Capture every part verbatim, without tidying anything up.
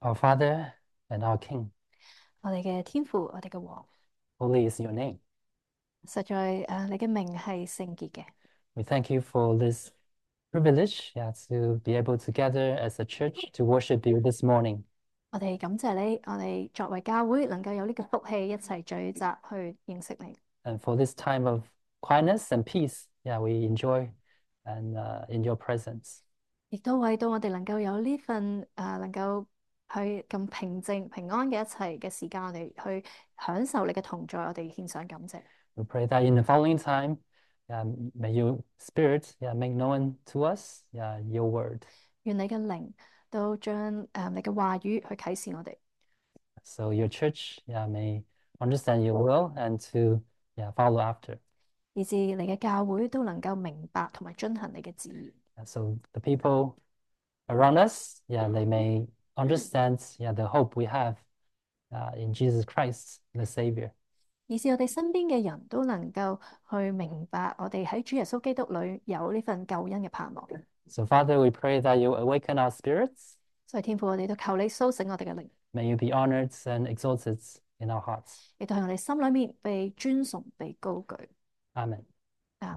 Our Father and our King, 我哋嘅天父，我哋嘅王， holy is your name. 實在誒，你嘅名係聖潔嘅。 We thank you for this privilege, yeah, to be able to gather as a church to worship you this morning. 我哋感謝你，我哋作為教會能夠有呢個福氣一齊聚集去認識你， And for this time of quietness and peace, yeah, we enjoy and uh, in your presence. 亦都為到我哋能夠有呢份誒、呃能夠去咁平靜平安嘅一齊嘅時間，我哋去享受你嘅同在，我哋獻上感謝。 We pray that in the following time, yeah, may your spirit, yeah, make known to us, yeah, your word. 願你嘅靈都將誒、呃你嘅話語去啟示我哋， So your church, yeah, may understand your will and to, yeah, follow after. 以致你嘅教會都能夠明白同埋遵行你嘅旨意。 And so the people around us, yeah, they may understand, yeah, the hope we have uh, in Jesus Christ, the Savior. 以致我哋身邊嘅人都能夠去明白，我哋喺主耶穌基督裏有呢份救恩嘅盼望。 So, Father, we pray that you awaken our spirits. 所以天父，我哋都求你蘇醒我哋嘅靈， May you be honored and exalted in our hearts. 亦都喺我哋心裏面被尊崇、被高舉。 Amen. 啊，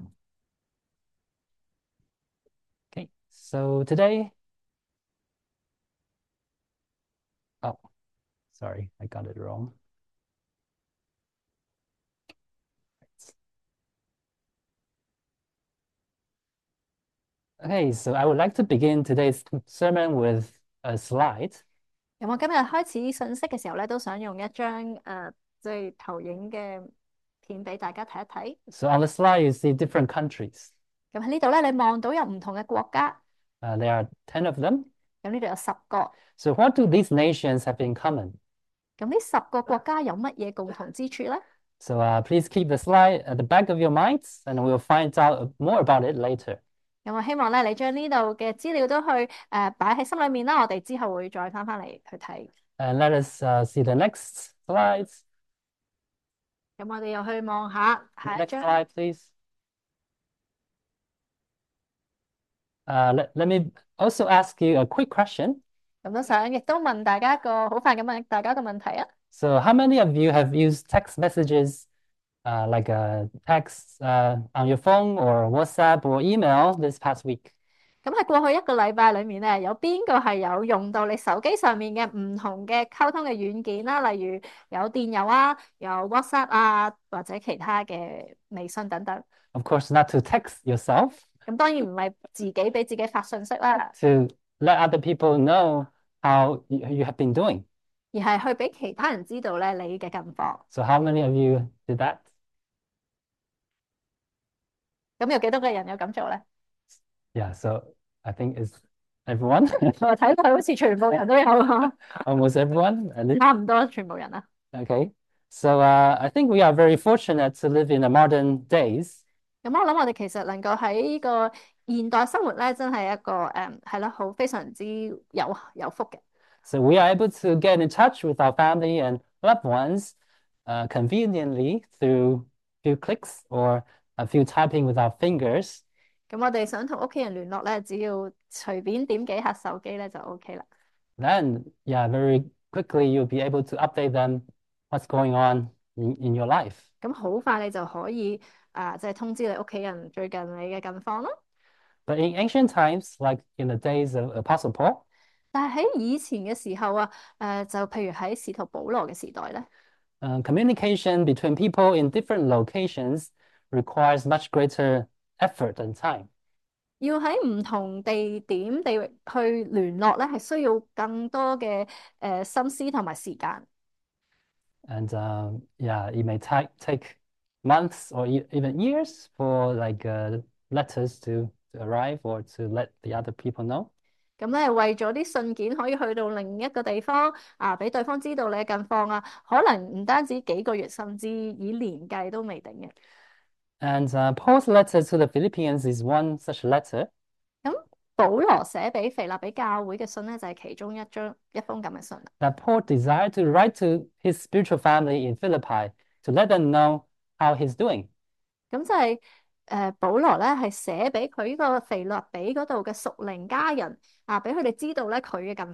Okay, so today, oh, sorry, I got it wrong. Okay, so I would like to begin today's sermon with a slide. 咁我今日開始信息嘅時候咧，都想用一張誒即係投影嘅片俾大家睇一睇。 So on the slide, you see different countries. 咁喺呢度咧，你望到有唔同嘅國家， Uh, there are ten of them. 咁呢度有十個。 So what do these nations have in common? 咁呢十個國家有乜嘢共同之處咧？ So uh, please keep the slide at the back of your minds, and we'll find out more about it later. 咁我希望咧，你將呢度嘅資料都去誒擺喺心裏面啦。我哋之後會再翻翻嚟去睇。 And let us uh, see the next slides. 咁我哋又去望下下一 Next 張。 slide, please. Uh, let, let me also ask you a quick question. 咁都想亦都問大家一個好快咁問大家一個問題啊。 So how many of you have used text messages, uh, like a text uh, on your phone or WhatsApp or email this past week? 咁喺過去一個禮拜裏面咧，有邊個係有用到你手機上面嘅唔同嘅溝通嘅軟件啦？例如有電郵啊，有 WhatsApp 啊，或者其他嘅微信等等。 Of course, not to text yourself, 咁當然唔係自己俾自己發信息啦， to let other people know how you, you have been doing. 而係去俾其他人知道咧你嘅近況。 So how many of you did that? 咁有幾多個人有咁做咧？ Yeah, so I think it's everyone, 我睇落去好似全部人都有啊， almost everyone. at least. 差唔多全部人啦。 Okay. So uh, I think we are very fortunate to live in the modern days. 咁我諗我哋其實能夠喺呢個現代生活咧，真係一個誒係啦，好非常之有有福嘅。 So we are able to get in touch with our family and loved ones uh, conveniently through few clicks or a few typing with our fingers. 咁我哋想同屋企人聯絡咧，只要隨便點幾下手機咧就 OK 啦。 Then, yeah, very quickly you'll be able to update them what's going on in, in your life. 咁好快你就可以啊，即係通知你屋企人最近你嘅近況咯。 But in ancient times, like in the days of Apostle Paul, 但係喺以前嘅時候啊，誒就譬如喺使徒保羅嘅時代咧， uh, communication between people in different locations requires much greater effort and time. 要喺唔同地點地域去聯絡咧，係需要更多嘅誒心思同埋時間。 And um, yeah, it may ta take months or e even years for like uh, letters to, to arrive or to let the other people know. 咁咧，為咗啲信件可以去到另一個地方啊，俾對方知道你嘅近況啊，可能唔單止幾個月，甚至以年計都未定嘅。 And uh, Paul's letter to the Philippians is one such letter. 咁保羅寫俾腓立比教會嘅信咧，就係其中一張一封咁嘅信啦。 That Paul desired to write to his spiritual family in Philippi to let them know how he's doing. 咁就係誒保羅咧係寫俾佢呢個腓立比嗰度嘅屬靈家人啊，俾佢哋知道咧佢嘅近況。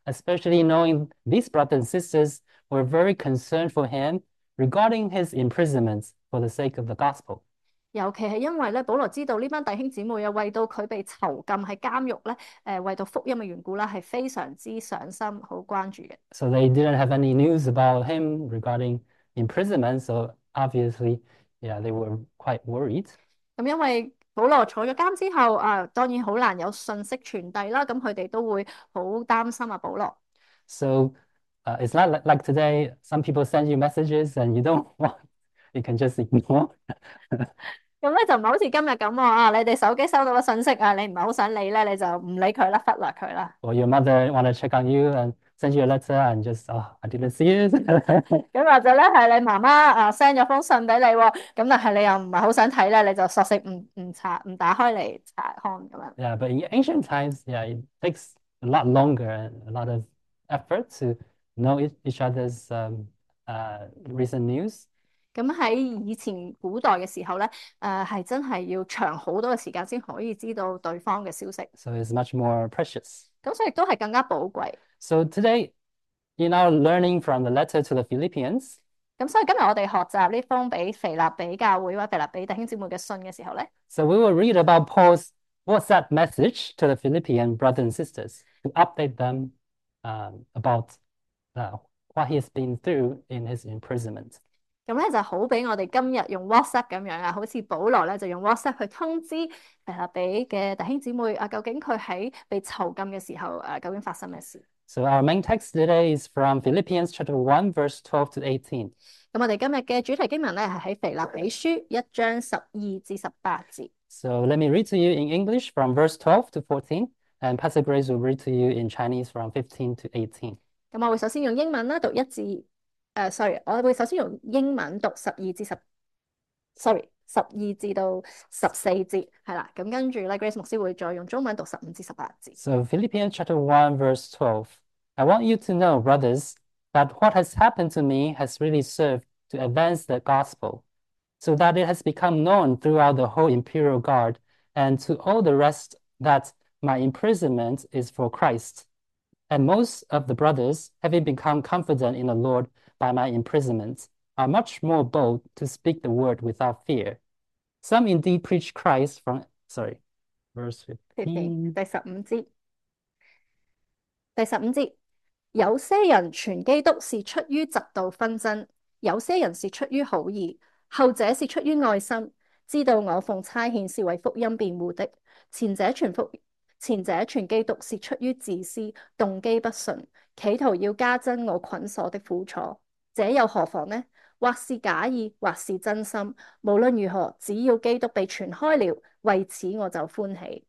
especially knowing these brothers and sisters were very concerned for him regarding his imprisonments for the sake of the gospel. 尤其係因為咧，保羅知道呢班弟兄姊妹啊，為到佢被囚禁喺監獄咧，誒為到福音嘅緣故啦，係非常之上心，好關注嘅。 So they didn't have any news about him regarding imprisonment, so obviously, yeah, they were quite worried. 咁因為保羅坐咗監之後啊，當然好難有信息傳遞啦，咁佢哋都會好擔心啊，保羅。 So uh, it's not like, like today, some people send you messages and you don't want, you can just ignore. 咁咧就唔係好似今日咁喎啊！你哋手機收到個信息啊，你唔係好想理咧，你就唔理佢啦，忽略佢啦。 Or your mother want to check on you and send you a letter and just, oh, I didn't see it. 咁或者咧係你媽媽啊 send 咗封信俾你喎，咁但係你又唔係好想睇咧，你就索性唔唔查唔打開嚟查看咁樣。 Yeah, but in ancient times, yeah, it takes a lot longer and a lot of effort to know each, each other's um, uh, recent news. 咁喺以前古代嘅時候咧，誒係真係要長好多嘅時間先可以知道對方嘅消息。 So it's much more precious. 咁所以都係更加寶貴。 So today, in our learning from the letter to the Philippians, 咁所以今日我哋學習呢封俾腓立比教會或者腓立比弟兄姊妹嘅信嘅時候咧， so we will read about Paul's WhatsApp message to the Philippian brothers and sisters to update them um, about uh, what he has been through in his imprisonment. 咁咧就好比我哋今日用 WhatsApp 咁樣啊，好似保羅咧就用 WhatsApp 去通知腓立比嘅弟兄姊妹啊，究竟佢喺被囚禁嘅時候誒，究竟發生咩事？ So our main text today is from Philippians chapter one, verse twelve to eighteen. 咁我哋今日嘅主題經文咧係喺腓立比書一章十二至十八節。 So let me read to you in English from verse twelve to fourteen, and Pastor Grace will read to you in Chinese from fifteen to eighteen. 咁我會首先用英文啦讀一至誒，sorry，我會首先用英文讀十二至十，sorry，十二至到十四節係啦。咁跟住咧，Grace 牧師會再用中文讀十五至十八節。 So Philippians chapter one, verse twelve. I want you to know, brothers, that what has happened to me has really served to advance the gospel, so that it has become known throughout the whole imperial guard and to all the rest that my imprisonment is for Christ. And most of the brothers, having become confident in the Lord by my imprisonment, are much more bold to speak the word without fear. Some indeed preach Christ from, sorry, verse fifteen. 第十五節，第十五節，有些人傳基督是出於嫉妒紛爭，有些人是出於好意，後者是出於愛心，知道我奉差遣是為福音辯護的。前者傳福前者傳基督是出於自私，動機不純，企圖要加增我捆鎖的苦楚。這又何妨呢？或是假意，或是真心，無論如何，只要基督被傳開了，為此我就歡喜。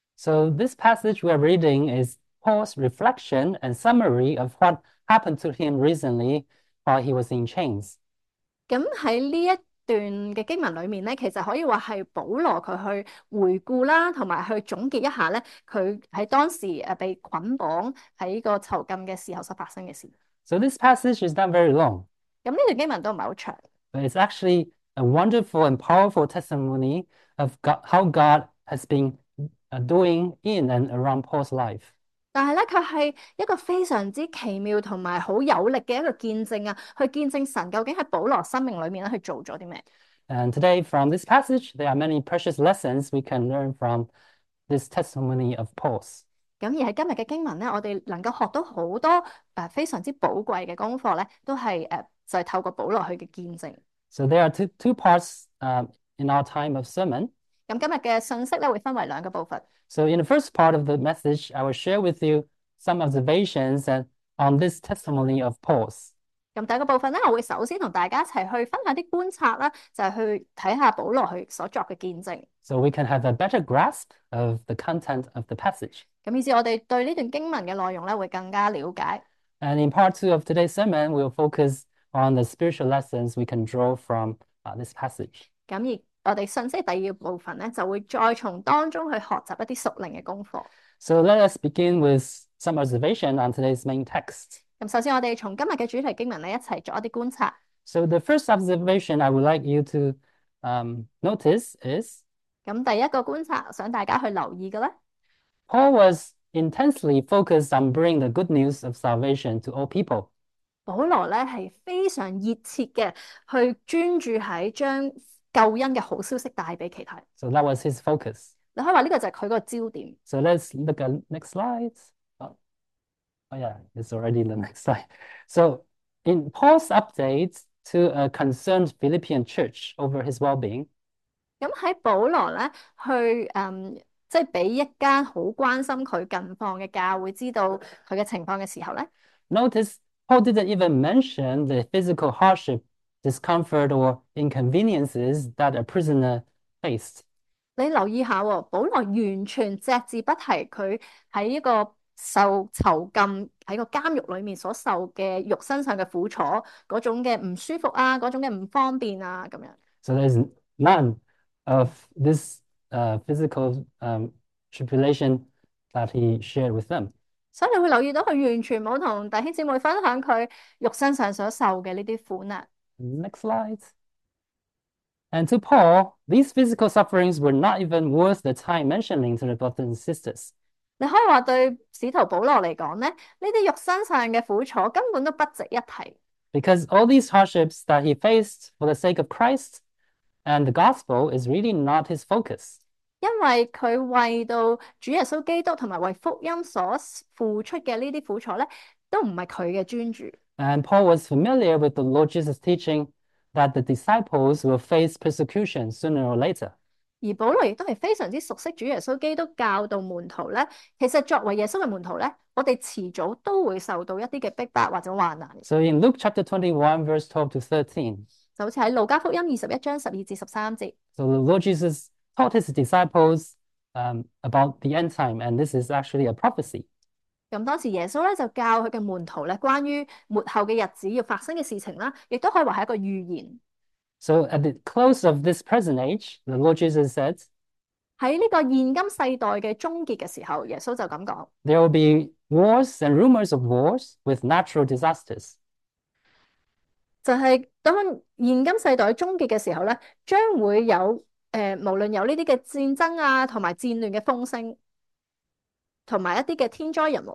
So this passage we're reading is Paul's reflection and summary of what happened to him recently while he was in chains. 咁喺呢一段嘅經文裏面咧，其實可以話係保羅佢去回顧啦，同埋去總結一下咧，佢喺當時誒被捆綁喺個囚禁嘅時候所發生嘅事。 So this passage is not very long, 咁呢段經文都唔係好長， but it's actually a wonderful and powerful testimony of God, how God has been uh, doing in and around Paul's life. 但係咧佢係一個非常之奇妙同埋好有力嘅一個見證啊，去見證神究竟喺保羅生命裏面咧去做咗啲咩。 And today, from this passage, there are many precious lessons we can learn from this testimony of Paul's. 咁而喺今日嘅經文咧，我哋能夠學到好多誒、呃、非常之寶貴嘅功課咧，都係誒、呃、就係、是、透過保羅去嘅見證。 So there are two, two parts um, in our time of sermon. 咁今日嘅信息咧會分為兩個部分。 So in the first part of the message, I will share with you some observations and on this testimony of Paul's. 咁第一個部分咧，我會首先同大家一齊去分享啲觀察啦，就係、是、去睇下保羅佢所作嘅見證。 So we can have a better grasp of the content of the passage. 咁以至我哋對呢段經文嘅內容咧會更加了解。 And in part two of today's sermon, we'll focus on the spiritual lessons we can draw from uh, this passage. 咁而我哋信息第二部分咧，就會再從當中去學習一啲屬靈嘅功課。 So let us begin with some observation on today's main text. 咁首先我哋從今日嘅主題經文咧一齊作一啲觀察。 So the first observation I would like you to um, notice is 咁第一個觀察，想大家去留意嘅咧， Paul was intensely focused on bringing the good news of salvation to all people. 保羅咧係非常熱切嘅去專注喺將救恩嘅好消息帶俾其他人。 So that was his focus. 你可以話呢個就係佢個焦點。 So let's look at next slide. Oh, oh yeah, it's already the next slide. So in Paul's updates to a concerned Philippian church over his well-being, 咁喺保羅咧去誒，即係俾一間好關心佢近況嘅教會知道佢嘅情況嘅時候咧， notice Paul didn't even mention the physical hardship, discomfort, or inconveniences that a prisoner faced. 你留意下喎，保羅完全隻字不提佢喺一個受囚禁喺個監獄裏面所受嘅肉身上嘅苦楚，嗰種嘅唔舒服啊，嗰種嘅唔方便啊，咁樣。 So there's none of this uh, physical um, tribulation that he shared with them. 所以你會留意到佢完全冇同弟兄姊妹分享佢肉身上所受嘅呢啲苦難。 Next slide. And to Paul, these physical sufferings were not even worth the time mentioning to the brothers and sisters. 你可以話對使徒保羅嚟講咧，呢啲肉身上嘅苦楚根本都不值一提。 Because all these hardships that he faced for the sake of Christ and the gospel is really not his focus. 因為佢為到主耶穌基督同埋為福音所付出嘅呢啲苦楚咧，都唔係佢嘅專注。 And Paul was familiar with the Lord Jesus' teaching that the disciples will face persecution sooner or later. 而保羅亦都係非常之熟悉主耶穌基督教導門徒咧，其實作為耶穌嘅門徒咧，我哋遲早都會受到一啲嘅逼迫或者患難。 So in Luke chapter twenty-one, verse twelve to thirteen, 就好似喺路加福音二十一章十二至十三節。 so the Lord Jesus taught his disciples um, about the end time, and this is actually a prophecy. 咁當時耶穌咧就教佢嘅門徒咧，關於末後嘅日子要發生嘅事情啦，亦都可以話係一個預言。 So at the close of this present age, the Lord Jesus said, 喺呢個現今世代嘅終結嘅時候，耶穌就咁講： there will be wars and rumors of wars with natural disasters. 就係當現今世代終結嘅時候咧，將會有誒、呃，無論有呢啲嘅戰爭啊，同埋戰亂嘅風聲，同埋一啲嘅天災人禍。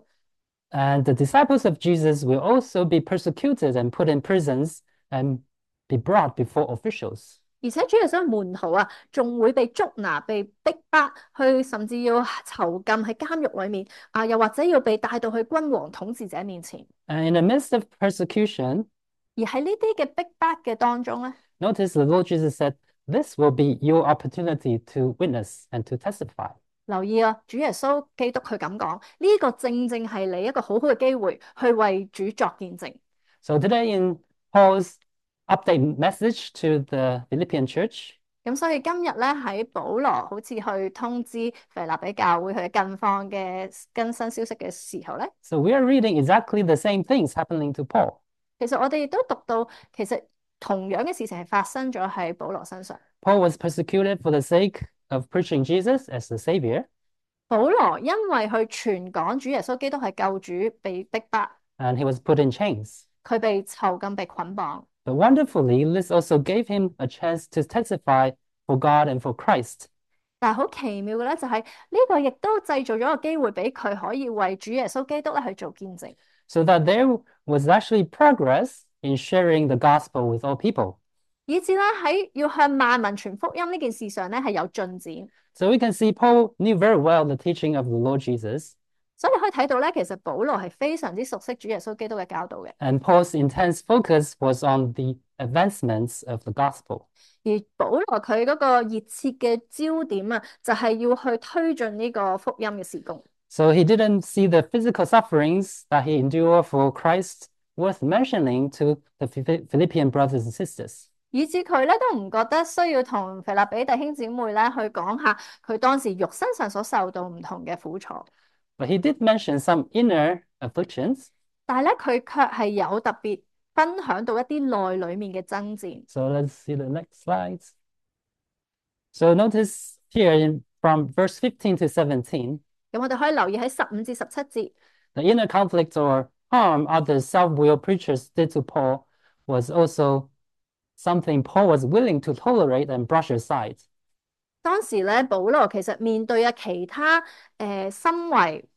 And the disciples of Jesus will also be persecuted and put in prisons and be brought before officials. 而且主耶穌嘅門徒啊，仲會被捉拿、被逼迫去，甚至要囚禁喺監獄裏面啊，又或者要被帶到去君王統治者面前。 And in the midst of persecution, 而喺呢啲嘅逼迫嘅當中咧， notice the Lord Jesus said, this will be your opportunity to witness and to testify. 留意啊，主耶穌基督佢咁講，呢、這個正正係你一個好好嘅機會，去為主作見證。 So today in Paul's update message to the Philippian church, 咁所以今日咧喺保羅好似去通知腓立比教會佢近況嘅更新消息嘅時候咧， so we are reading exactly the same things happening to Paul. 其實我哋亦都讀到，其實同樣嘅事情係發生咗喺保羅身上。 Paul was persecuted for the sake of preaching Jesus as the Savior, 保羅因為去傳講主耶穌基督係救主，被逼迫， and he was put in chains. 佢被囚禁、被捆綁。 But wonderfully, this also gave him a chance to testify for God and for Christ. 但係好奇妙嘅咧，就係呢個亦都製造咗個機會俾佢可以為主耶穌基督咧去做見證。 So that there was actually progress in sharing the gospel with all people. 以至咧喺要向萬民傳福音呢件事上咧係有進展。 So we can see Paul knew very well the teaching of the Lord Jesus, 所以你可以睇到咧，其實保羅係非常之熟悉主耶穌基督嘅教導嘅。 and Paul's intense focus was on the advancements of the gospel. 而保羅佢嗰個熱切嘅焦點啊，就係要去推進呢個福音嘅事工。 So he didn't see the physical sufferings that he endured for Christ worth mentioning to the Phil- Philippian brothers and sisters. 以至佢咧都唔覺得需要同腓立比弟兄姊妹咧去講下佢當時肉身上所受到唔同嘅苦楚。 But he did mention some inner afflictions. 但係咧，佢卻係有特別分享到一啲內裏面嘅爭戰。 So let's see the next slides. So notice here in, from verse fifteen to seventeen, 咁我哋可以留意喺十五至十七節， the inner conflict or harm other self-willed preachers did to Paul was also something Paul was willing to tolerate and brush aside. 當時咧，保羅其實面對啊其他誒、呃、身為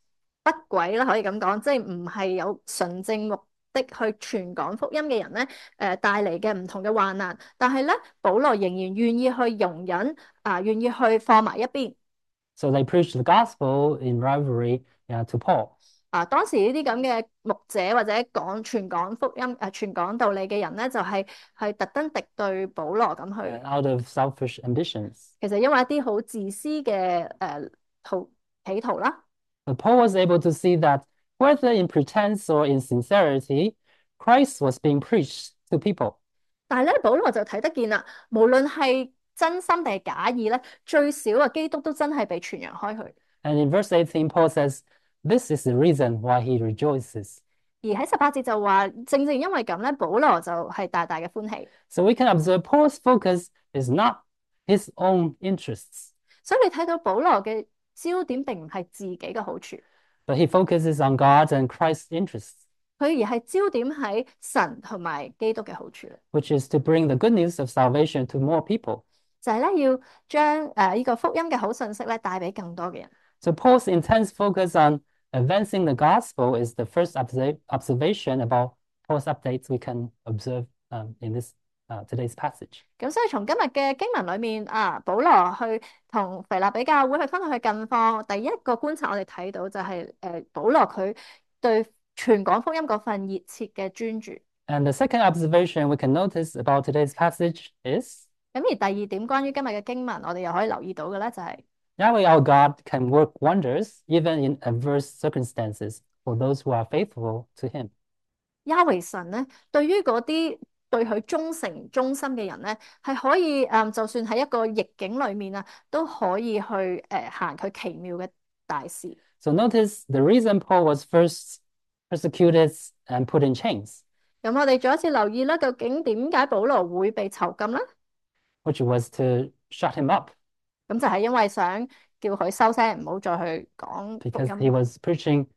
不軌啦，可以咁講，即係唔係有純正目的去傳講福音嘅人咧，誒帶嚟嘅唔同嘅患難，但係咧，保羅仍然願意去容忍啊，願意去放埋一邊。 So they preached the gospel in rivalry, uh, to Paul. 啊，當時呢啲咁嘅牧者或者講傳講福音誒傳講道理嘅人咧，就係、是、係特登敵對保羅咁去。 Uh, out of selfish ambitions. 其實因為一啲好自私嘅誒圖企圖啦。 But Paul was able to see that whether in pretense or in sincerity, Christ was being preached to people. 但係咧，保羅就睇得見啦，無論係真心定係假意咧，最少啊，基督都真係被傳揚開去。 And in verse eighteen, Paul says, this is the reason why he rejoices. 而喺十八節就話，正正因為咁咧，保羅就係大大嘅歡喜。 So we can observe Paul's focus is not his own interests, 所以你睇到保羅嘅焦點並唔係自己嘅好處， but he focuses on God's and Christ's interests, 佢而係焦點喺神同埋基督嘅好處， which is to bring the good news of salvation to more people. 就係咧要將誒呢個福音嘅好信息咧帶俾更多嘅人。 So Paul's intense focus on advancing the gospel is the first observ observation about Paul's updates we can observe um, in this uh, today's passage. 咁所以從今日嘅經文裏面啊，保羅去同腓立比教會去分享佢近況，第一個觀察我哋睇到就係、是、誒、呃、保羅佢對傳講福音嗰份熱切嘅專注。 And the second observation we can notice about today's passage is 咁而第二點關於今日嘅經文，我哋又可以留意到嘅咧，就係、是、 Yahweh our God can work wonders even in adverse circumstances for those who are faithful to him. 亞維神咧，對於嗰啲對佢忠誠忠心嘅人咧，係可以誒、嗯，就算喺一個逆境裏面啊，都可以去誒、呃、行佢奇妙嘅大事。 So notice the reason Paul was first persecuted and put in chains, 咁我哋再一次留意啦，究竟點解保羅會被囚禁咧？ which was to shut him up 咁就係因為想叫佢收聲，唔好再去講福 because 音。 he was preaching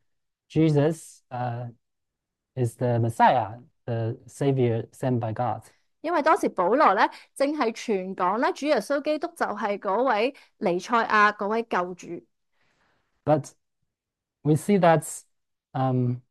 Jesus uh, is the Messiah, the Savior sent by God. 因為當時保羅咧正係傳講咧，主耶穌基督就係嗰位彌賽亞，嗰位救主。 But we see that um,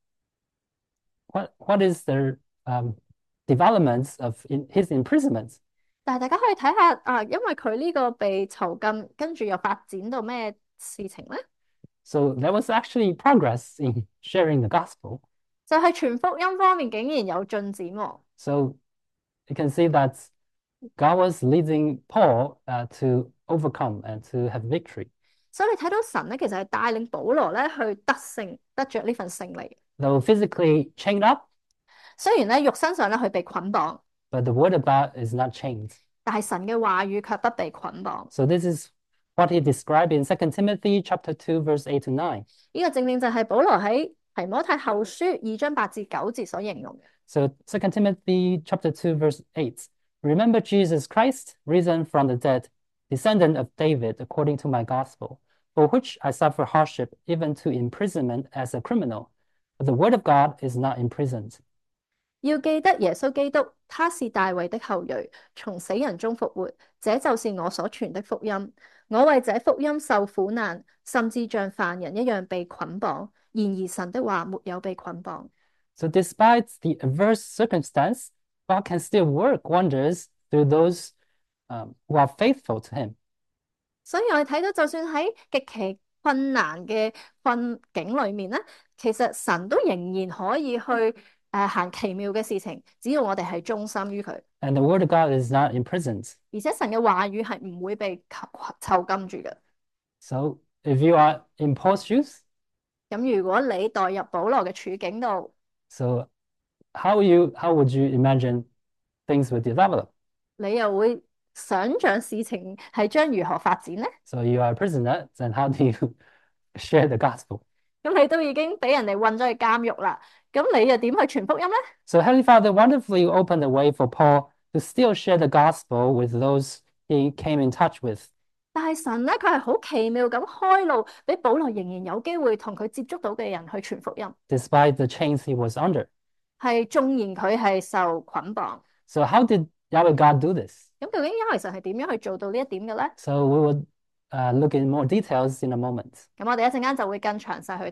what what is the um, developments of in his imprisonment? 但係大家可以睇下啊，因為佢呢個被囚禁，跟住又發展到咩事情咧？ So there was actually progress in sharing the gospel. 就係傳福音方面竟然有進展喎。 So you can see that God was leading Paul uh, to overcome and to have victory. 所以你睇到神咧，其實係帶領保羅咧去得勝，得着呢份勝利。 Though physically chained up, 雖然咧肉身上咧佢被捆綁， but the word of God is not chained. 但係神嘅話語卻不被捆綁。 So this is what he described in Second Timothy chapter two, verse eight to nine. 呢個正正就係保羅喺提摩太後書二章八至九節所形容嘅。 So Second Timothy chapter two, verse eight. Remember Jesus Christ, risen from the dead, descendant of David, according to my gospel, for which I suffer hardship, even to imprisonment as a criminal. But the word of God is not imprisoned. 要記得耶穌基督，他是大衛的後裔，從死人中復活，這就是我所傳的福音。我為這福音受苦難，甚至像犯人一樣被捆綁。然而神的話沒有被捆綁。 So despite the adverse circumstance, God can still work wonders through those um, who are faithful to him. 所以我哋睇到，就算喺極其困難嘅困境裏面咧，其實神都仍然可以去誒、呃、行奇妙嘅事情，只要我哋係忠心於佢。 And the word of God is not imprisoned. 而且神嘅話語係唔會被囚禁住嘅。 So if you are in Paul's shoes, 咁如果你代入保羅嘅處境度， so how you how would you imagine things would develop? 你又會想像事情係將如何發展呢？ So you are a prisoner, then how do you share the gospel? 咁你都已經俾人哋困咗去監獄啦，咁你又點去傳福音呢？ So Heavenly Father wonderfully opened the way for Paul to still share the gospel with those he came in touch with. 但係神咧，佢係好奇妙咁開路，俾保羅仍然有機會同佢接觸到嘅人去傳福音， despite the chains he was under. 係縱然佢係受捆綁。 So how did Yahweh God do this? 咁究竟亞維神係點樣去做到呢一點嘅咧？ So we will uh, look in more details in a moment. 咁我哋一陣間就會更詳細去睇啦。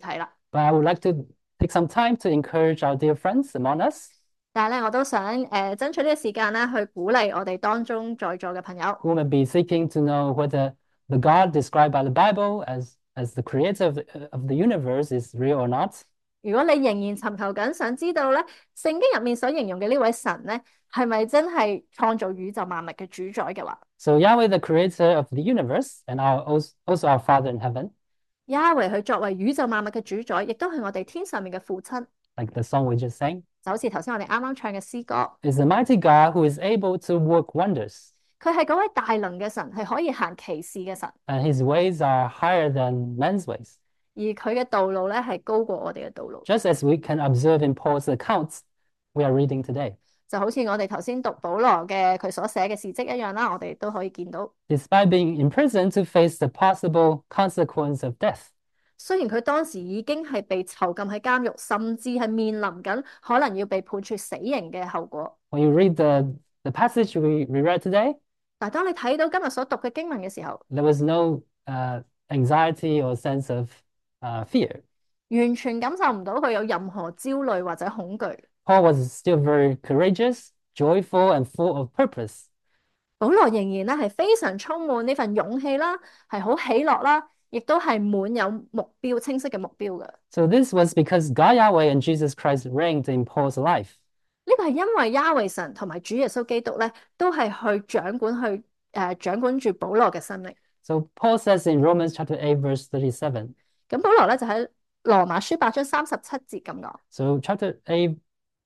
But I would like to take some time to encourage our dear friends among us 但係咧，我都想誒、呃、爭取呢個時間咧，去鼓勵我哋當中在座嘅朋友。 who may be seeking to know whether the God described by the Bible as, as the creator of the, of the universe is real or not. 如果你仍然尋求緊，想知道咧聖經入面所形容嘅呢位神咧，係咪真係創造宇宙萬物嘅主宰嘅話， So Yahweh, the creator of the universe, and our, also our Father in heaven, 亞維佢作為宇宙萬物嘅主宰，亦都係我哋天上面嘅父親， like the song we just sang, 就好似頭先我哋啱啱唱嘅詩歌。 is the mighty God who is able to work wonders, 佢係嗰位大能嘅神，係可以行奇事嘅神， and his ways are higher than men's ways. 而佢嘅道路咧係高過我哋嘅道路。 Just as we can observe in Paul's accounts we are reading today. 就好似我哋頭先讀保羅嘅佢所寫嘅事蹟一樣啦，我哋都可以見到。 Despite being imprisoned to face the possible consequence of death, 雖然佢當時已經係被囚禁喺監獄，甚至係面臨緊可能要被判處死刑嘅後果。 when you read the, the passage we, we read today, 但係當你睇到今日所讀嘅經文嘅時候， there was no uh, anxiety or sense of uh, fear. 完全感受唔到佢有任何焦慮或者恐懼。 Paul was still very courageous, joyful, and full of purpose. 保羅仍然咧係非常充滿呢份勇氣啦，係好喜樂啦，亦都係滿有目標、清晰嘅目標嘅。 So this was because God Yahweh and Jesus Christ reigned in Paul's life. 呢個係因為亞維神同埋主耶穌基督咧，都係去掌管去誒、呃、掌管住保羅嘅生命。 So Paul says in Romans chapter eight, verse thirty-seven. 咁保羅咧就喺羅馬書八章三十七節咁講。 So chapter eight,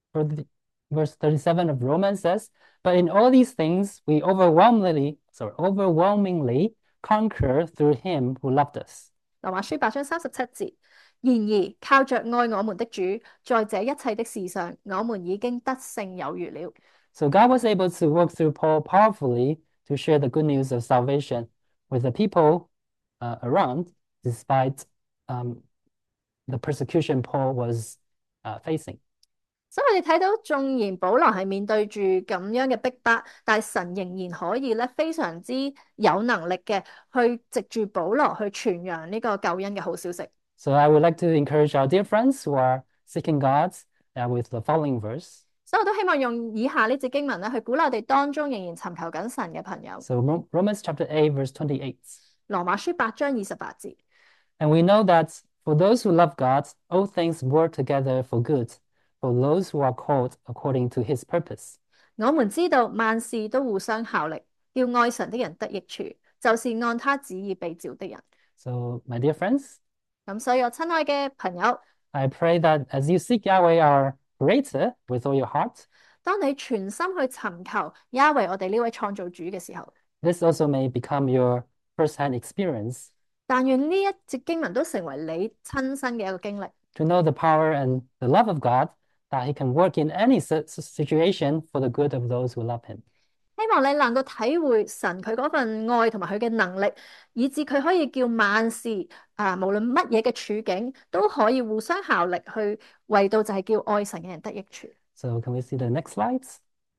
verse thirty-seven of Romans says, "But in all these things we overwhelmingly, sorry, overwhelmingly conquer through him who loved us." 羅馬書八章三十七節，然而靠着愛我們的主，在這一切的事上，我們已經得勝有餘了。 So God was able to work through Paul powerfully to share the good news of salvation with the people uh, around, despite um, the persecution Paul was uh, facing. 所以我哋睇到，縱然保羅係面對住咁樣嘅逼迫，但係神仍然可以咧非常之有能力嘅去藉住保羅去傳揚呢個救恩嘅好消息。 So I would like to encourage our dear friends who are seeking God uh, with the following verse. 所以我都希望用以下呢節經文咧去鼓勵我哋當中仍然尋求緊神嘅朋友。 So Romans chapter eight, verse twenty-eight. 羅馬書八章二十八節。 And we know that for those who love God, all things work together for good, for those who are called according to his purpose. 我們知道萬事都互相效力，叫愛神的人得益處，就是按他旨意被召的人。 So, my dear friends, 咁所以我親愛嘅朋友， I pray that as you seek Yahweh, our Creator, with all your heart, 當你全心去尋求亞維我哋呢位創造主嘅時候， this also may become your first-hand experience 但願呢一節經文都成為你親身嘅一個經歷， to know the power and the love of God, that he can work in any si- situation for the good of those who love him. 希望你能夠體會神佢嗰份愛同埋佢嘅能力，以至佢可以叫萬事啊，無論乜嘢嘅處境都可以互相效力，去為到就係叫愛神嘅人得益處。 So, can we see the next slides?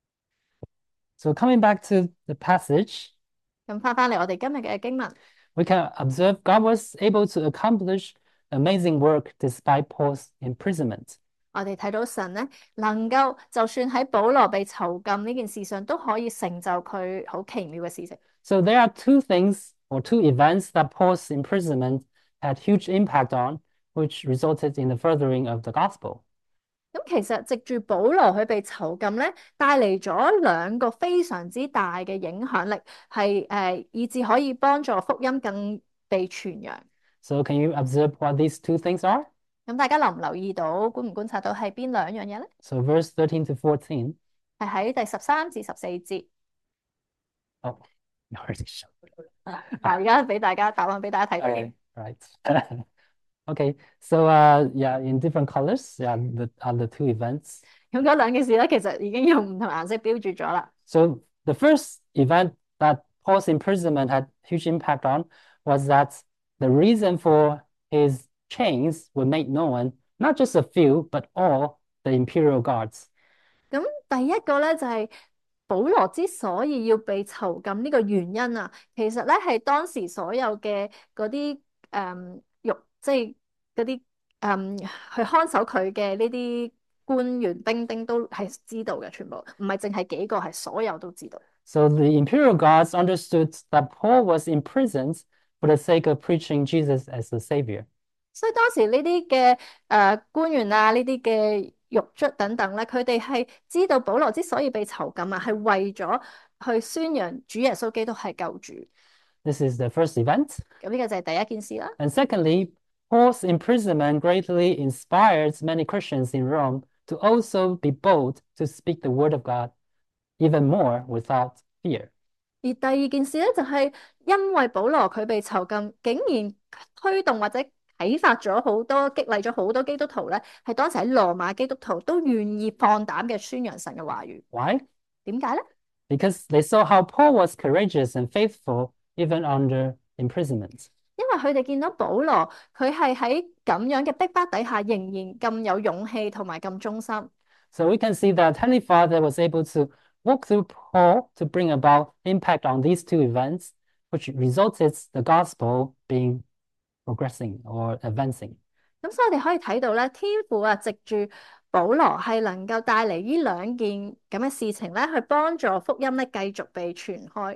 So, coming back to the passage, 咁翻返嚟我哋今日嘅經文， we can observe God was able to accomplish amazing work despite Paul's imprisonment. 我哋睇到神咧能夠就算喺保羅被囚禁呢件事上，都可以成就佢好奇妙嘅事情。 So there are two things or two events that Paul's imprisonment had huge impact on, which resulted in the furthering of the gospel. 咁其實藉住保羅佢被囚禁咧，帶嚟咗兩個非常之大嘅影響力，係誒、呃、以至可以幫助福音更被傳揚。 So can you observe what these two things are? 咁大家留唔留意到，觀唔觀察到係邊兩樣嘢咧？ So verse thirteen to fourteen. 係喺第十三至十四節。 Oh, you already showed. 啊，而家俾大家答案俾大家睇到。 Okay, right. Okay, so uh, yeah, in different colors, yeah, the are the two events. 咁嗰兩件事咧，其實已經用唔同顏色標注咗啦。 So the first event that Paul's imprisonment had huge impact on was that the reason for his chains were made known, not just a few, but all the imperial guards. 咁第一個咧就係、保羅之所以要被囚禁呢個原因啊，其實咧係當時所有嘅嗰啲誒獄，即係嗰啲嗯去看守佢嘅呢啲官員兵丁都係知道嘅，全部唔係淨係幾個，係所有都知道。 So the imperial guards understood that Paul was imprisoned for the sake of preaching Jesus as the Savior. 所以當時呢啲嘅誒官員啊，呢啲嘅獄卒等等咧，佢哋係知道保羅之所以被囚禁啊，係為咗去宣揚主耶穌基督係救主。 This is the first event. 咁呢個就係第一件事啦。 And secondly, Paul's imprisonment greatly inspired many Christians in Rome to also be bold to speak the word of God even more without fear. 而第二件事咧，就係因為保羅佢被囚禁，竟然推動或者啟發咗好多，激勵咗好多基督徒咧，係當時喺羅馬基督徒都願意放膽嘅宣揚神嘅話語。 Why? 點解咧？ Because they saw how Paul was courageous and faithful even under imprisonment. 因為佢哋見到保羅佢係喺咁樣嘅逼迫底下，仍然咁有勇氣同埋咁忠心。 So we can see that Heavenly Father was able to walk through Paul to bring about impact on these two events, which resulted the gospel being progressing or advancing. 咁所以我哋可以睇到咧，天父啊，藉住保羅係能夠帶嚟呢兩件咁嘅事情咧，去幫助福音咧繼續被傳開。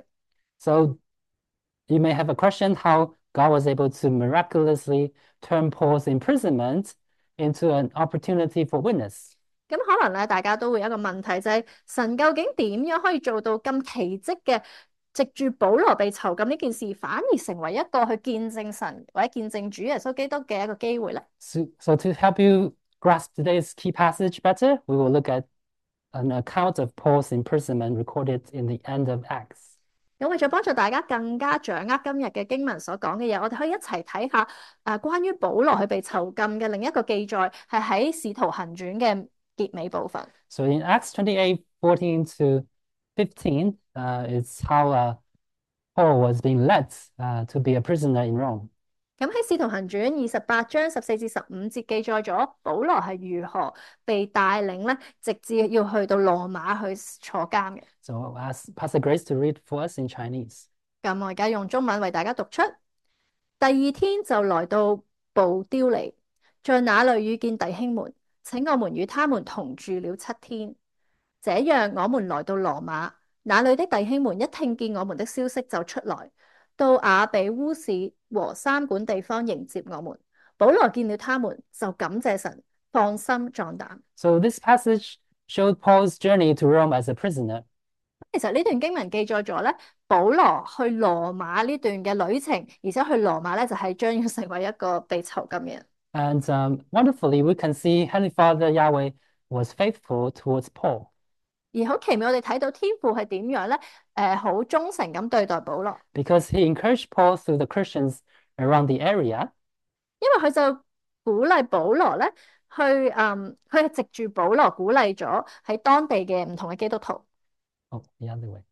So you may have a question how God was able to miraculously turn Paul's imprisonment into an opportunity for witness. 咁可能咧，大家都會有一個問題，就係神究竟點樣可以做到咁奇蹟嘅，藉住保羅被囚禁呢件事，反而成為一個去見證神或者見證主耶穌基督嘅一個機會咧？ So, so to help you grasp today's key passage better, we will look at an account of Paul's imprisonment recorded in the end of Acts. 咁為咗幫助大家更加掌握今日嘅經文所講嘅嘢，我哋可以一齊睇下誒關於保羅佢被囚禁嘅另一個記載，係喺《使徒行傳》嘅結尾部分。 So in Acts twenty-eight, fourteen to fifteen, uh, it's how uh, Paul was being led uh, to be a prisoner in Rome. 咁喺《使徒行傳》二十八章十四至十五節記載咗保羅係如何被帶領咧，直至要去到羅馬去坐監嘅。 So I'll ask Pastor Grace to read for us in Chinese. 咁我而家用中文為大家讀出。第二天就來到布丟尼，在那裏遇見弟兄們，請我們與他們同住了七天。這樣我們來到羅馬，那裏的弟兄們一聽見我們的消息就出來，到雅比烏市和三館地方迎接我們。保羅見了他們，就感謝神，放心壯膽。 So this passage showed Paul's journey to Rome as a prisoner. 其實呢段經文記載咗咧，保羅去羅馬呢段嘅旅程，而且去羅馬咧就係將要成為一個被囚禁嘅人。 And um, wonderfully, we can see Heavenly Father Yahweh was faithful towards Paul. 而好奇妙，我哋睇到天父係點樣咧？誒、呃，好忠誠咁對待保羅， Because he encouraged Paul through the Christians around the area. 因為佢就鼓勵保羅咧，去誒，佢係藉住保羅鼓勵咗喺當地嘅唔同嘅基督徒。 Oh, the other way.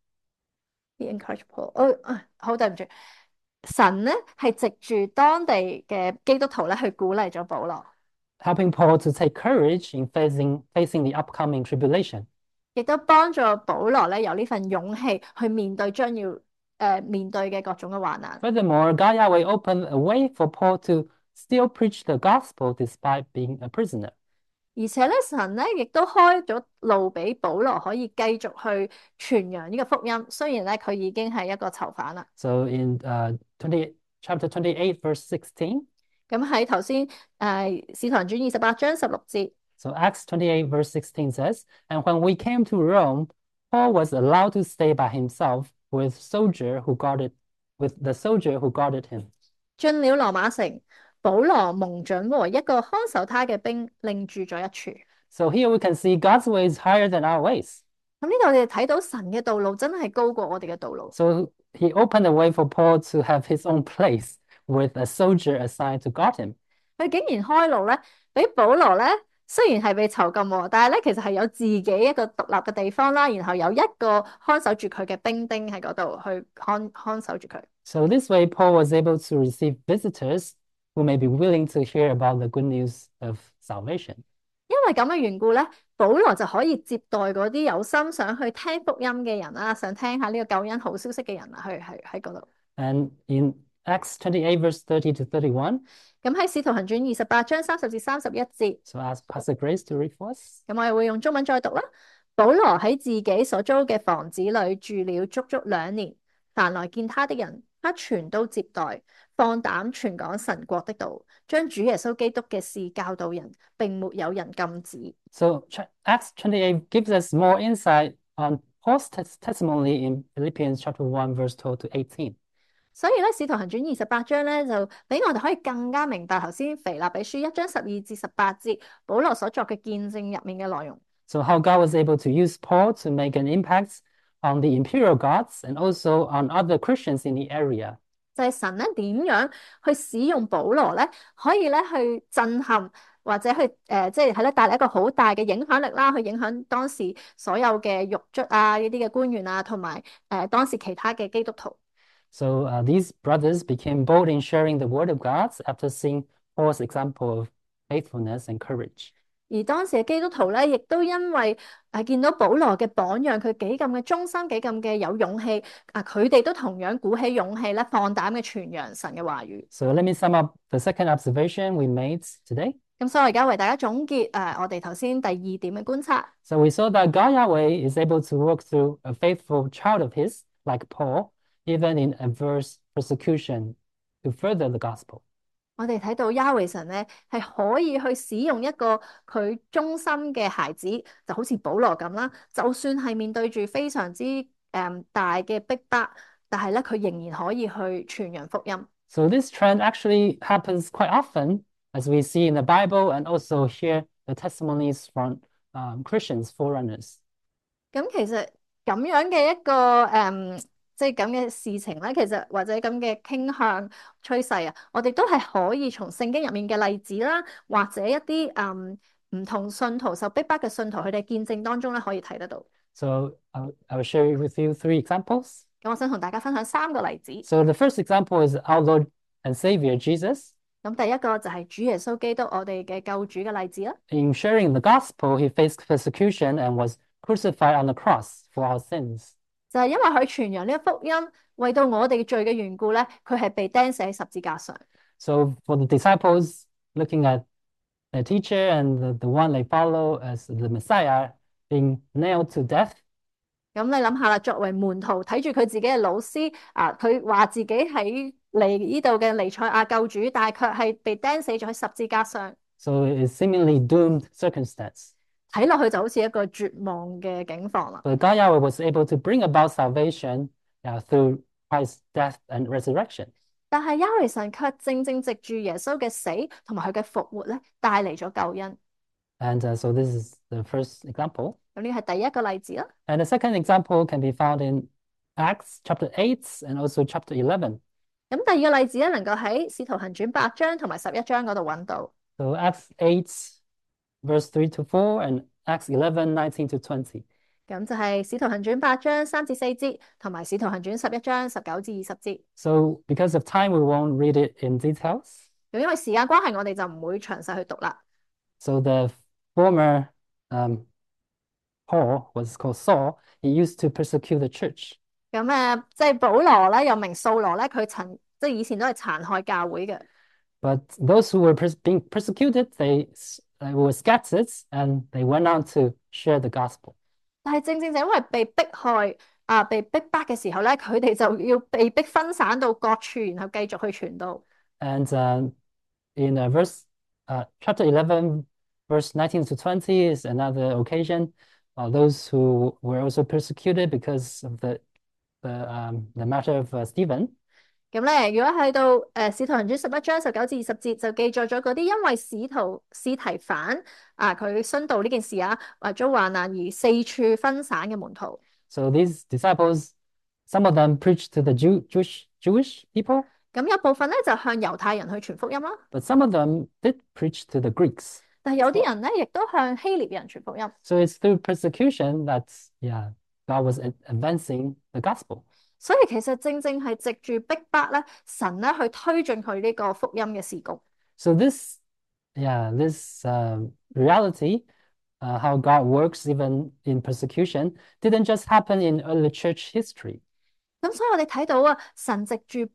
He encouraged Paul。哦，啊，好對唔住，神咧係藉住當地嘅基督徒咧去鼓勵咗保羅， Helping Paul to take courage in facing facing the upcoming tribulation. 亦都幫助保羅咧有呢份勇氣去面對將要誒、呃、面對嘅各種嘅患難。 Furthermore, God Yahweh opened a way for Paul to still preach the gospel despite being a prisoner. 而且咧，神咧亦都開咗路俾保羅可以繼續去傳揚呢個福音。雖然咧佢已經係一個囚犯啦。 So in uh, twenty, chapter twenty-eight, verse sixteen. 咁喺頭先誒《使徒行傳》二十八章十六節。 So Acts twenty-eight, verse sixteen says, And when we came to Rome, Paul was allowed to stay by himself with soldier who guarded, with the soldier who guarded him. 進了羅馬城，保羅蒙准和一個看守他嘅兵另住咗一處。 So here we can see God's way is higher than our ways. 咁呢度我哋睇到神嘅道路真係高過我哋嘅道路。 So he opened a way for Paul to have his own place with a soldier assigned to guard him. 佢竟然開路咧，俾保羅咧，雖然係被囚禁喎，但係咧其實係有自己一個獨立嘅地方啦，然後有一個看守住佢嘅兵丁喺嗰度去看看守住佢。 So this way, Paul was able to receive visitors who may be willing to hear about the good news of salvation. 因為咁嘅緣故咧，保羅就可以接待嗰啲有心想去聽福音嘅人啦，想聽下呢個救恩好消息嘅人啊，去係喺嗰度。 And in Acts twenty-eight, verse thirty to thirty-one. 咁喺《使徒行傳》二十八章三十至三十一節， So ask Pastor Grace to read for us. 咁我哋會用中文再讀啦。保羅喺自己所租嘅房子裏住了足足兩年，凡來見他的人，他全都接待，放膽傳講神國的道，將主耶穌基督嘅事教導人，並沒有人禁止。 So Acts twenty-eight gives us more insight on Paul's tes- testimony in Philippians chapter one, verse twelve to eighteen. 所以咧，《使徒行傳》二十八章咧，就俾我哋可以更加明白頭先腓立比書一章十二至十八節保羅所作嘅見證入面嘅內容。 So how God was able to use Paul to make an impact on the imperial gods and also on other Christians in the area. 就係神咧點樣去使用保羅咧，可以咧去震撼或者去誒，即係係咧帶嚟一個好大嘅影響力啦，去影響當時所有嘅獄卒啊、呢啲嘅官員啊，同埋誒當時其他嘅基督徒。 So uh, these brothers became bold in sharing the word of God after seeing Paul's example of faithfulness and courage. 而當時嘅基督徒咧，亦都因為誒見到保羅嘅榜樣，佢幾咁嘅忠心，幾咁嘅有勇氣，啊佢哋都同樣鼓起勇氣咧，放膽嘅傳揚神嘅話語。 So let me sum up the second observation we made today. 咁所以我而家為大家總結誒我哋頭先第二點嘅觀察。 So we saw that God Yahweh is able to work through a faithful child of his, like Paul, even in adverse persecution, to further the gospel. 我哋睇到亞維神咧係可以去使用一個佢忠心嘅孩子，就好似保羅咁啦。就算係面對住非常之誒、嗯、大嘅逼迫，但係咧佢仍然可以去傳揚福音。 So this trend actually happens quite often, as we see in the Bible and also hear the testimonies from um, Christians, forerunners. 咁其實咁樣嘅一個誒。嗯即係咁嘅事情咧，其實或者咁嘅傾向趨勢啊，我哋都係可以從聖經入面嘅例子啦，或者一啲誒唔同信徒受逼迫嘅信徒佢哋見證當中咧，可以睇得到。 So I'll, I will share with you three examples. 咁我想同大家分享三個例子。 So the first example is our Lord and Savior Jesus. 咁第一個就係主耶穌基督我哋嘅救主嘅例子啦。 In sharing the gospel, he faced persecution and was crucified on the cross for our sins. 就係因為佢傳揚呢個福音，為到我哋罪嘅緣故咧，佢係被釘死喺十字架上。 So for the disciples looking at their teacher and the, the one they follow as the Messiah being nailed to death. 咁你諗下啦，作為門徒睇住佢自己嘅老師啊，佢話自己喺嚟呢度嘅彌賽亞救主，但係卻係被釘死咗喺十字架上。 So it's seemingly doomed circumstance. 睇落去就好似一個絕望嘅境況啦。 But God Yahweh was able to bring about salvation uh, through Christ's death and resurrection. 但係亞維神卻正正藉住耶穌嘅死同埋佢嘅復活咧，帶嚟咗救恩。 And uh, so this is the first example. 咁呢係第一個例子啦。 And the second example can be found in Acts chapter eight and also chapter eleven. 咁第二個例子咧，能夠喺使徒行傳八章同埋十一章嗰度揾到。 So Acts eight verse three to four and Acts eleven nineteen to twenty. 咁就係使徒行傳八章三至四節，同埋使徒行傳十一章十九至二十節。 So because of time, we won't read it in details. 咁因為時間關係，我哋就唔會詳細去讀啦。 So the former um, Paul was called Saul. He used to persecute the church. 咁誒，即係保羅咧，又名掃羅咧，佢曾即係以前都係殘害教會嘅。 But those who were pers being persecuted, they, they were scattered and they went out to share the gospel. 但係正正就因為被迫害啊，被逼迫嘅時候咧，佢哋就要被逼分散到各處，然後繼續去傳道。 And uh, in uh, verse uh, chapter eleven, verse nineteen to twenty is another occasion. Uh, those who were also persecuted because of the the um, the matter of uh, Stephen. 咁咧，如果去到誒《使徒行傳》十一章十九至二十節，就記載咗嗰啲因為使徒司提反啊，佢殉道呢件事啊，或遭患難而四處分散嘅門徒。 So these disciples, some of them preached to the Jew, Jewish Jewish people. 咁有部分咧就向猶太人去傳福音啦。 But some of them did preach to the Greeks. 但係有啲人咧，亦都向希臘人傳福音。 So it's through persecution that, yeah, God was advancing the gospel. 所以其實正正係藉住逼迫咧，神咧去推進佢呢個福音嘅事工。 So this, yeah, this uh, reality, uh, how God works even in persecution, didn't just happen in early church history. 咁所以我哋睇到啊，神藉住逼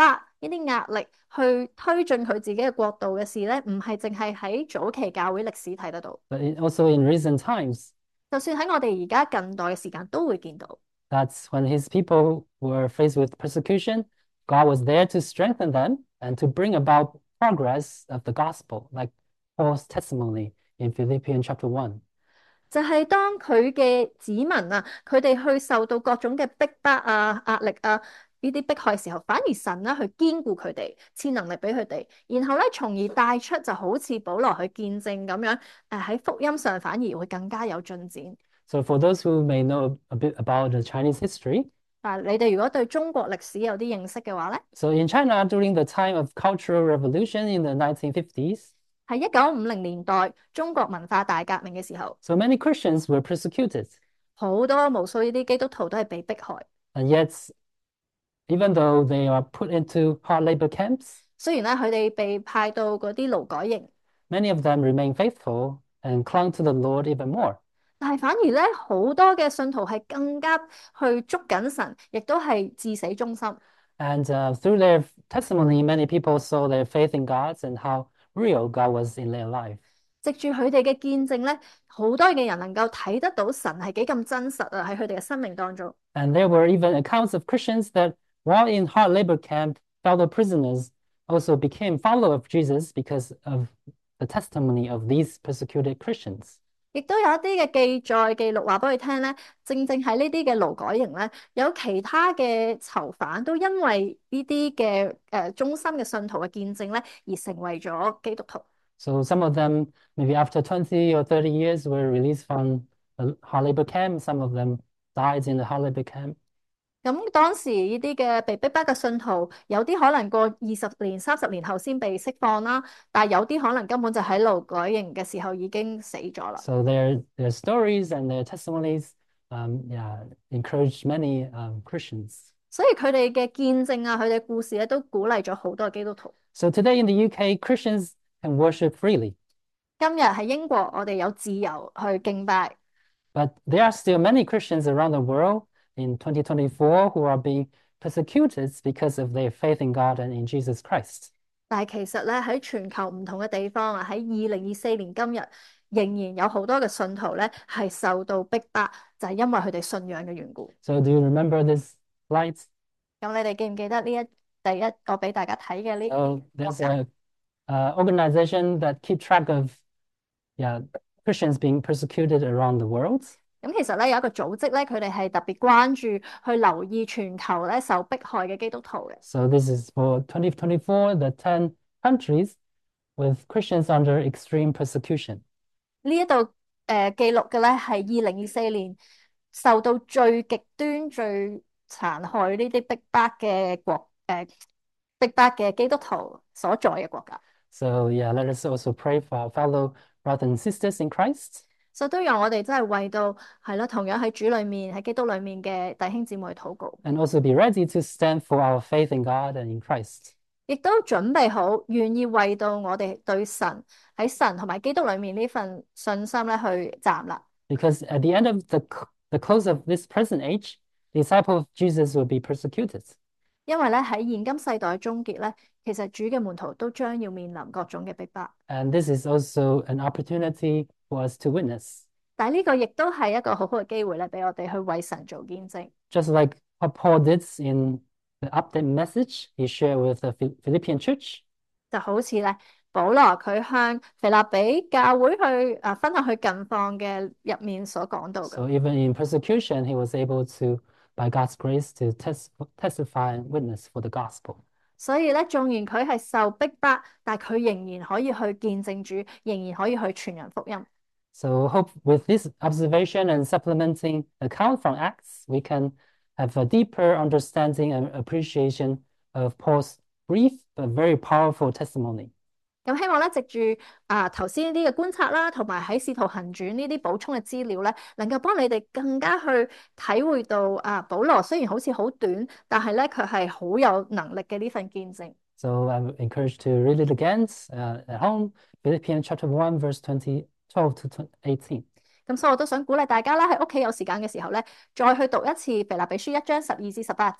迫、呢啲壓力去推進佢自己嘅國度嘅事咧，唔係淨係喺早期教會歷史睇得到， but in, also in recent times. 就算喺我哋而家近代嘅時間都會見到。 That's when his people were faced with persecution, God was there to strengthen them and to bring about progress of the gospel, like Paul's testimony in Philippians chapter one. 就係當佢嘅子民啊，佢哋去受到各種嘅逼迫啊、壓力啊呢啲迫害嘅時候，反而神咧去堅固佢哋，賜能力俾佢哋，然後咧從而帶出就好似保羅去見證咁樣，誒喺福音上反而會更加有進展。 So for those who may know a bit about the Chinese history, 嗱，你哋如果對中國歷史有啲認識嘅話咧， so in China during the time of Cultural Revolution in the nineteen fifties, 喺一九五零年代中國文化大革命嘅時候， so many Christians were persecuted. 好多無數呢啲基督徒都係被迫害。 And yet, even though they are put into hard labor camps, 雖然咧佢哋被派到嗰啲勞改營， many of them remained faithful and clung to the Lord even more. 但係反而咧好多嘅信徒係更加去捉緊神，亦都係至死忠心。 And uh, through their testimony, many people saw their faith in God and how real God was in their life. 藉住佢哋嘅見證咧，好多嘅人能夠睇得到神係幾咁真實啊！喺佢哋嘅生命當中， And there were even accounts of Christians that, while in hard labor camp, fellow prisoners also became followers of Jesus because of the testimony of these persecuted Christians. 亦都有一啲嘅記載記錄話俾佢聽咧，正正喺呢啲嘅勞改營咧，有其他嘅囚犯都因為呢啲嘅誒忠心嘅信徒嘅見證咧，而成為咗基督徒。 So some of them, maybe after twenty or thirty years, were released from the hard labor camp. Some of them died in the hard labor camp. 咁當時呢啲嘅被逼迫嘅信徒，有啲可能過二十年、三十年後先被釋放啦，但係有啲可能根本就喺勞改營嘅時候已經死咗啦。 So their their stories and their testimonies, um, yeah, encouraged many um, Christians. 所以佢哋嘅見證啊，佢哋故事咧都鼓勵咗好多基督徒。 So today in the U K, Christians can worship freely, 今日喺英國，我哋有自由去敬拜， but there are still many Christians around the world in twenty twenty-four who are being persecuted because of their faith in God and in Jesus Christ. 但係其實咧喺全球唔同嘅地方啊，喺二零二四年今日，仍然有好多嘅信徒咧係受到逼迫，就係因為佢哋信仰嘅緣故。 So do you remember this slide? 咁你哋記唔記得呢一第一個俾大家睇嘅呢？ So there's a uh, organization that keep track of, yeah, Christians being persecuted around the world. 咁其實咧有一個組織咧，佢哋係特別關注去留意全球咧受迫害嘅基督徒嘅。 So this is for twenty twenty-four, the ten countries with Christians under extreme persecution. 呢一度誒記錄嘅咧係二零二四年受到最極端、最殘害呢啲逼迫嘅國誒、呃、逼迫嘅基督徒所在嘅國家。 So yeah, let us also pray for our fellow brothers and sisters in Christ. 所以都讓我哋真係為到係咯，同樣喺主裏面喺基督裏面嘅弟兄姊妹禱告， And also be ready to stand for our faith in God and in Christ. 亦都準備好願意為到我哋對神喺神同埋基督裏面呢份信心咧去站立。 Because at the end of the, the close of this present age, the disciple of Jesus will be persecuted. 因為咧喺現今世代嘅終結咧，其實主嘅門徒都將要面臨各種嘅逼迫。 And this is also an opportunity for us to witness. 但係呢個亦都係一個好好嘅機會咧，俾我哋去為神做見證。 Just like what Paul did in the update message he shared with the Philippian church. 就好似咧，保羅佢向腓立比教會去啊分享佢近況嘅入面所講到嘅。 So even in persecution, he was able to, by God's grace, to tes testify and witness for the gospel. 所以咧，縱然佢係受逼迫，但係佢仍然可以去見證主，仍然可以去傳揚福音。 So hope with this observation and supplementing account from Acts, we can have a deeper understanding and appreciation of Paul's brief but very powerful testimony. 咁希望咧，藉住啊頭先呢啲嘅觀察啦，同埋喺《使徒行傳》呢啲補充嘅資料咧，能夠幫你哋更加去體會到啊保羅雖然好似好短，但係咧佢係好有能力嘅呢份見證。 So I'm encouraged to read it again uh, at home, Philippians chapter one, verse twenty, twelve to eighteen. 咁所以我都想鼓勵大家啦，喺屋企有時間嘅時候咧，再去讀一次腓立比書一章十二至十八節。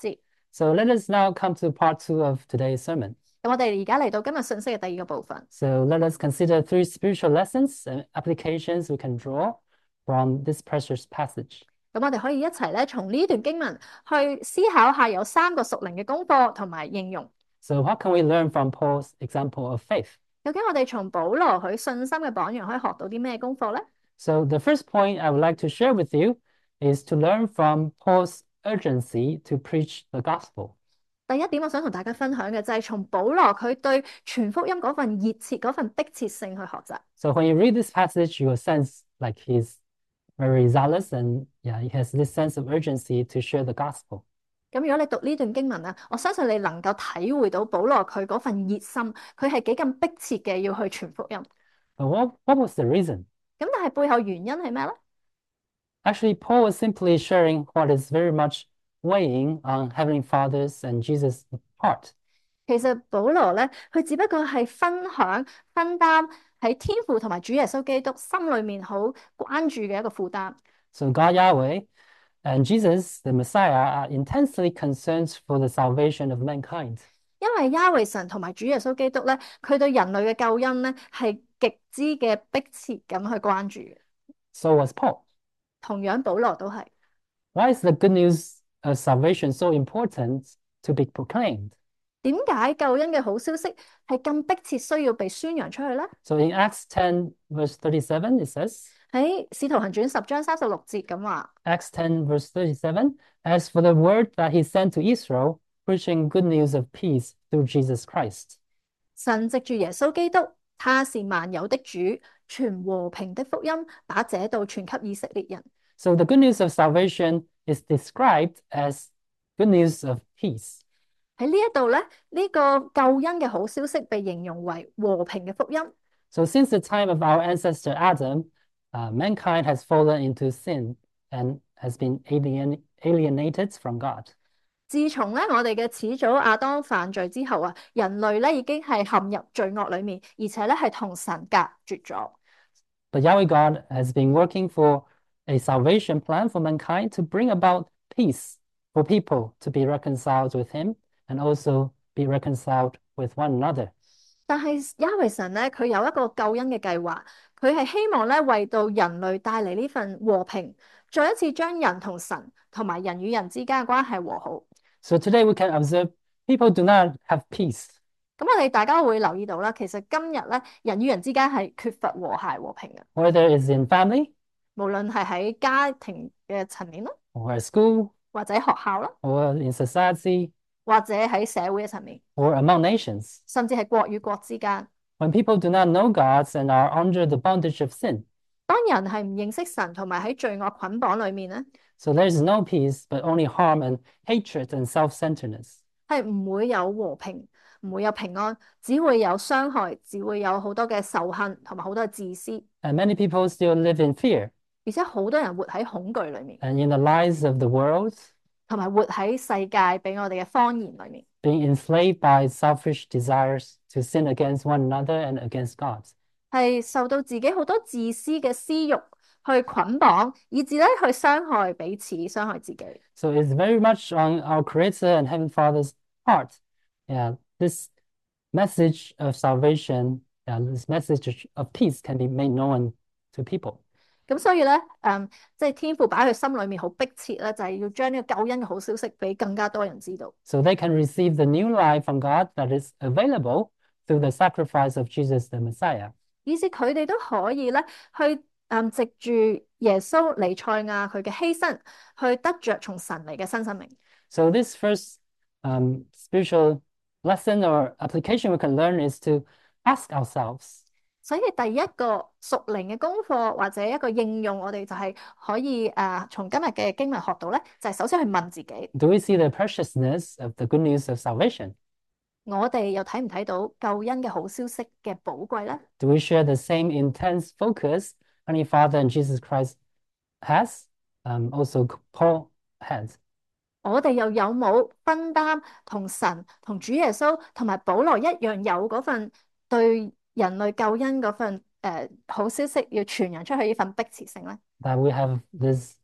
So let us now come to part two of today's sermon. 咁我哋而家嚟到今日信息嘅第二個部分。 So let us consider three spiritual lessons and applications we can draw from this precious passage. 咁我哋可以一齊咧，從呢段經文去思考下有三個屬靈嘅功課同埋應用。 So what can we learn from Paul's example of faith? 究竟我哋從保羅佢信心嘅榜樣可以學到啲咩功課咧？ So the first point I would like to share with you is to learn from Paul's urgency to preach the gospel. 第一點，我想同大家分享嘅就係從保羅佢對傳福音嗰份熱切、嗰份迫切性去學習。 So when you read this passage, you will sense like he's very zealous and yeah, he has this sense of urgency to share the gospel. 咁如果你讀呢段經文啊，我相信你能夠體會到保羅佢嗰份熱心，佢係幾咁迫切嘅要去傳福音。 But what, what was the reason? 咁但係背後原因係咩咧？ Actually, Paul was simply sharing what is very much weighing on Heavenly Father's and Jesus' heart. 其實保羅咧，佢只不過係分享、分擔喺天父同埋主耶穌基督心裏面好關注嘅一個負擔。 So God Yahweh and Jesus, the Messiah, are intensely concerned for the salvation of mankind. 因為亞維神同埋主耶穌基督咧，佢對人類嘅救恩咧係極之嘅迫切咁去關注嘅。 So was Paul. 同樣保羅都係。 Why is the good news of salvation so important to be proclaimed? 點解救恩嘅好消息係咁迫切需要被宣揚出去咧？ So in Acts ten, verse thirty-seven, it says, 喺使徒行傳十章三十六節咁話， Acts ten, verse thirty-seven, as for the word that he sent to Israel, preaching good news of peace through Jesus Christ. 神藉住耶穌基督，他是萬有的主，傳和平的福音，把這道傳給以色列人。 So the good news of salvation is described as good news of peace. 喺呢一度咧，呢、這個救恩嘅好消息被形容為和平嘅福音。 So since the time of our ancestor Adam, uh, mankind has fallen into sin and has been alien, alienated from God. 自從咧我哋嘅始祖亞當犯罪之後啊，人類咧已經係陷入罪惡裏面，而且咧係同神隔絕咗。 But Yahweh God has been working for a salvation plan for mankind to bring about peace for people to be reconciled with Him and also be reconciled with one another. 但係亞維神咧，佢有一個救恩嘅計劃，佢係希望咧為到人類帶嚟呢份和平，再一次將人同神同埋人與人之間嘅關係和好。 So today we can observe people do not have peace. 咁我哋大家會留意到啦，其實今日咧人與人之間係缺乏和諧和平嘅， Whether it's in family 無論係喺家庭嘅層面啦， or at school 或者學校啦， or in society 或者喺社會嘅層面， or among nations. 甚至係國與國之間。 When people do not know God and are under the bondage of sin, 當人係唔認識神同埋喺罪惡捆綁裏面咧， so there is no peace but only harm and hatred and self-centeredness. 係唔會有和平，唔會有平安，只會有傷害，只會有好多嘅仇恨同埋好多嘅自私， And many people still live in fear 而且好多人活喺恐懼裏面， and in the lies of the world, 同埋活喺世界俾我哋嘅謊言裏面， being enslaved by selfish desires to sin against one another and against God. 係受到自己好多自私嘅私欲去捆綁，以致咧去傷害彼此，傷害自己。 So it's very much on our Creator and Heavenly Father's heart. Yeah, this message of salvation, yeah, this message of peace can be made known to people. 咁所以咧，誒，即係天父擺喺佢心裏面好迫切咧，就係要將呢個救恩嘅好消息俾更加多人知道。 So they can receive the new life from God that is available through the sacrifice of Jesus the Messiah. 以至佢哋都可以咧去誒藉住耶穌彌賽亞佢嘅犧牲，去得着從神嚟嘅新生命。 So this first um, spiritual lesson or application we can learn is to ask ourselves, 所以第一個屬靈嘅功課或者一個應用，我哋就係可以誒從今日嘅經文學到咧，就係首先去問自己， do we see the preciousness of the good news of salvation? 我哋又睇唔睇到救恩嘅好消息嘅寶貴咧？ Do we share the same intense focus Heavenly Father and Jesus Christ has, um, also Paul has? 我哋又有冇分擔同神、同主耶穌、同埋保羅一樣有嗰份對人類救恩嗰份誒、呃、好消息要傳揚出去呢份迫切性咧？ That we have this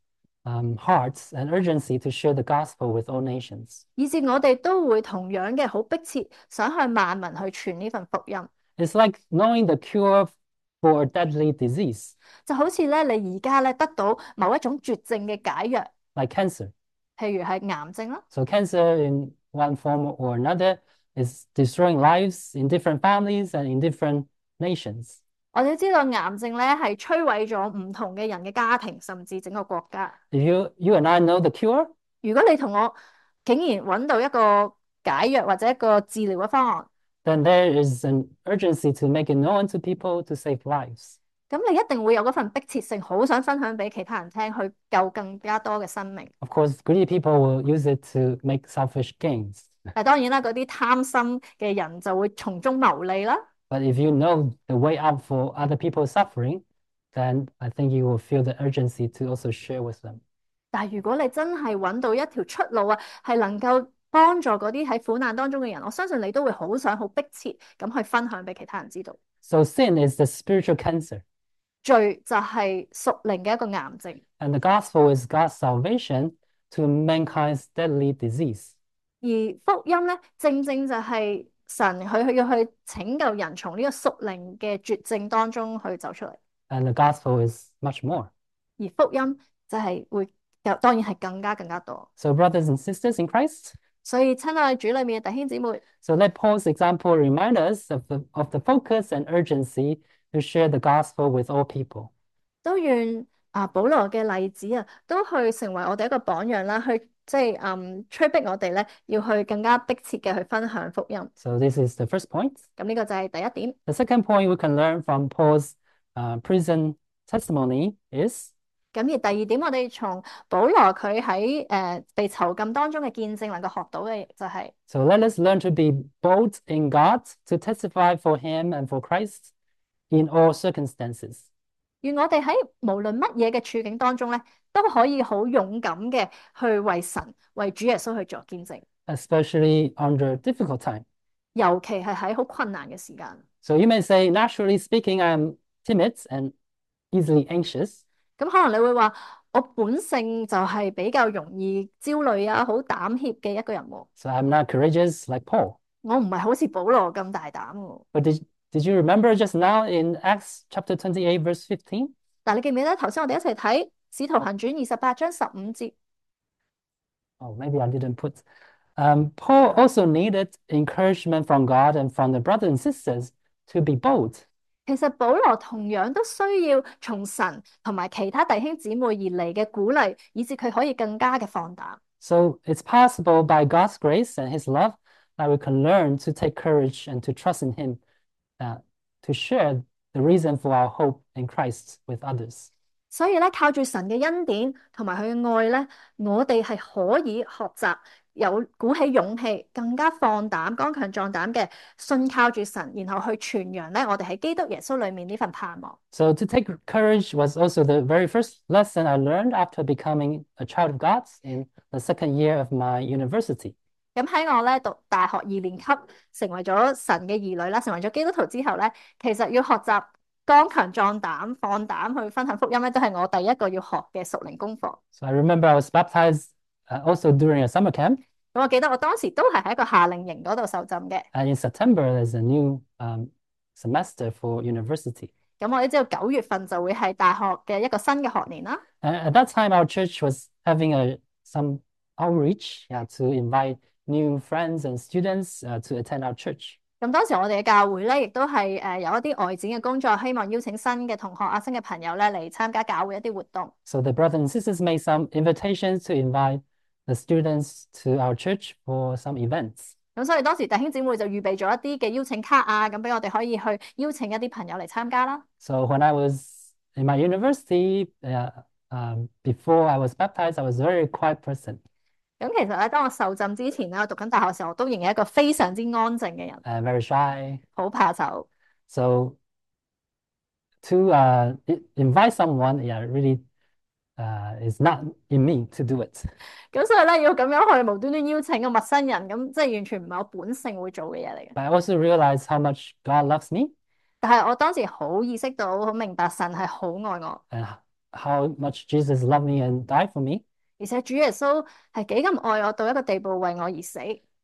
um, hearts and urgency to share the gospel with all nations. 以至我哋都會同樣嘅好迫切，想向萬民去傳呢份福音。 It's like knowing the cure for a deadly disease, 就好似咧，你而家咧得到某一種絕症嘅解藥， like cancer. 譬如係癌症啦。 So cancer in one form or another is destroying lives in different families and in different nations. 我哋都知道癌症咧係摧毀咗唔同嘅人嘅家庭，甚至整個國家。 If you, you and I know the cure, 如果你同我竟然揾到一個解藥或者一個治療嘅方案， then there is an urgency to make it known to people to save lives. 咁你一定會有嗰份迫切性，好想分享俾其他人聽，去救更加多嘅生命。 Of course, greedy people will use it to make selfish gains. 但係當然啦，嗰啲貪心嘅人就會從中牟利啦。 But if you know the way out for other people's suffering, then I think you will feel the urgency to also share with them. 但係如果你真係揾到一條出路啊，係能夠幫助嗰啲喺苦難當中嘅人，我相信你都會好想好迫切咁去分享俾其他人知道。 So sin is the spiritual cancer, 罪就係屬靈嘅一個癌症， and the gospel is God's salvation to mankind's deadly disease. 而福音咧，正正就係神佢佢要去拯救人從呢個屬靈嘅絕症當中去走出嚟， And the gospel is much more. 而福音就係會當然係更加更加多。 So, brothers and sisters in Christ, 所以親愛主裏面嘅弟兄姊妹， so let Paul's example remind us of the, of the focus and urgency to share the gospel with all people. 都願啊保羅嘅例子啊，都去成為我哋一個榜樣啦，去即係嗯催逼我哋咧，要去更加迫切嘅去分享福音。 So, this is the first point. 咁呢個就係第一點。 The second point we can learn from Paul's uh, prison testimony is 咁而第二點，我哋從保羅佢喺誒被囚禁當中嘅見證，能夠學到嘅就係、是， so let us learn to be bold in God to testify for Him and for Christ in all circumstances. 願我哋喺無論乜嘢嘅處境當中咧，都可以好勇敢嘅去為神、為主耶穌去做見證， especially under difficult time. 尤其係喺好困難嘅時間。 So you may say, naturally speaking, I'm timid and easily anxious. 咁可能你會話，我本性就係比較容易焦慮啊，好膽怯嘅一個人喎。 So I'm not courageous like Paul. 我唔係好似保羅咁大膽喎。 But did, did you remember just now in Acts chapter twenty-eight, verse fifteen? 但你記唔記得頭先我哋一齊睇《使徒行傳》二十八章十五節？ Oh, maybe I didn't put. Um, Paul also needed encouragement from God and from the brothers and sisters to be bold. 其實保羅同樣都需要從神同埋其他弟兄姊妹而嚟嘅鼓勵，以致佢可以更加嘅放膽。 So it's possible by God's grace and His love that we can learn to take courage and to trust in Him, uh, to share the reason for our hope in Christ with others. 所以咧，靠住神嘅恩典同埋佢嘅愛咧，我哋係可以學習有鼓起勇氣，更加放膽、剛強壯膽嘅信靠住神，然後去傳揚咧我哋喺基督耶穌裏面呢份盼望。 So to take courage was also the very first lesson I learned after becoming a child of God in the second year of my university. 咁喺我咧讀大學二年級，成為咗神嘅兒女啦，成為咗基督徒之後咧，其實要學習剛強壯膽、放膽去分享福音咧，都係我第一個要學嘅屬靈功課。 So I remember I was baptized uh, also during a summer camp. 咁我記得我當時都係喺一個夏令營嗰度受浸嘅。 And in September, there's a new um, semester for university. 咁我哋知道九月份就會係大學嘅一個新嘅學年啦。 And at that time, our church was having a some outreach, yeah, to invite new friends and students uh, to attend our church. 咁當時我哋嘅教會咧，亦都係誒有一啲外展嘅工作，希望邀請新嘅同學啊、新嘅朋友咧嚟參加教會一啲活動。 So the brothers and sisters made some invitations to invite the students to our church for some events. 咁所以當時弟兄姊妹就預備咗一啲嘅邀請卡啊，咁俾我哋可以去邀請一啲朋友嚟參加啦。 So when I was in my university, uh, um, before I was baptized, I was a very quiet person 咁其實咧，當我受浸之前咧，我讀緊大學嘅時候，我都仍然係一個非常之安靜嘅人， and very shy. 好怕醜。 So to uh, i- invite someone, yeah, really uh, is not in me to do it. 咁所以咧，要咁樣去無端端邀請個陌生人，咁即係完全唔係我本性會做嘅嘢嚟嘅。 But I also realized how much God loves me 但係我當時好意識到，好明白神係好愛我， and how much Jesus loved me and died for me. 而且主耶穌係幾咁愛我到一個地步為我而死。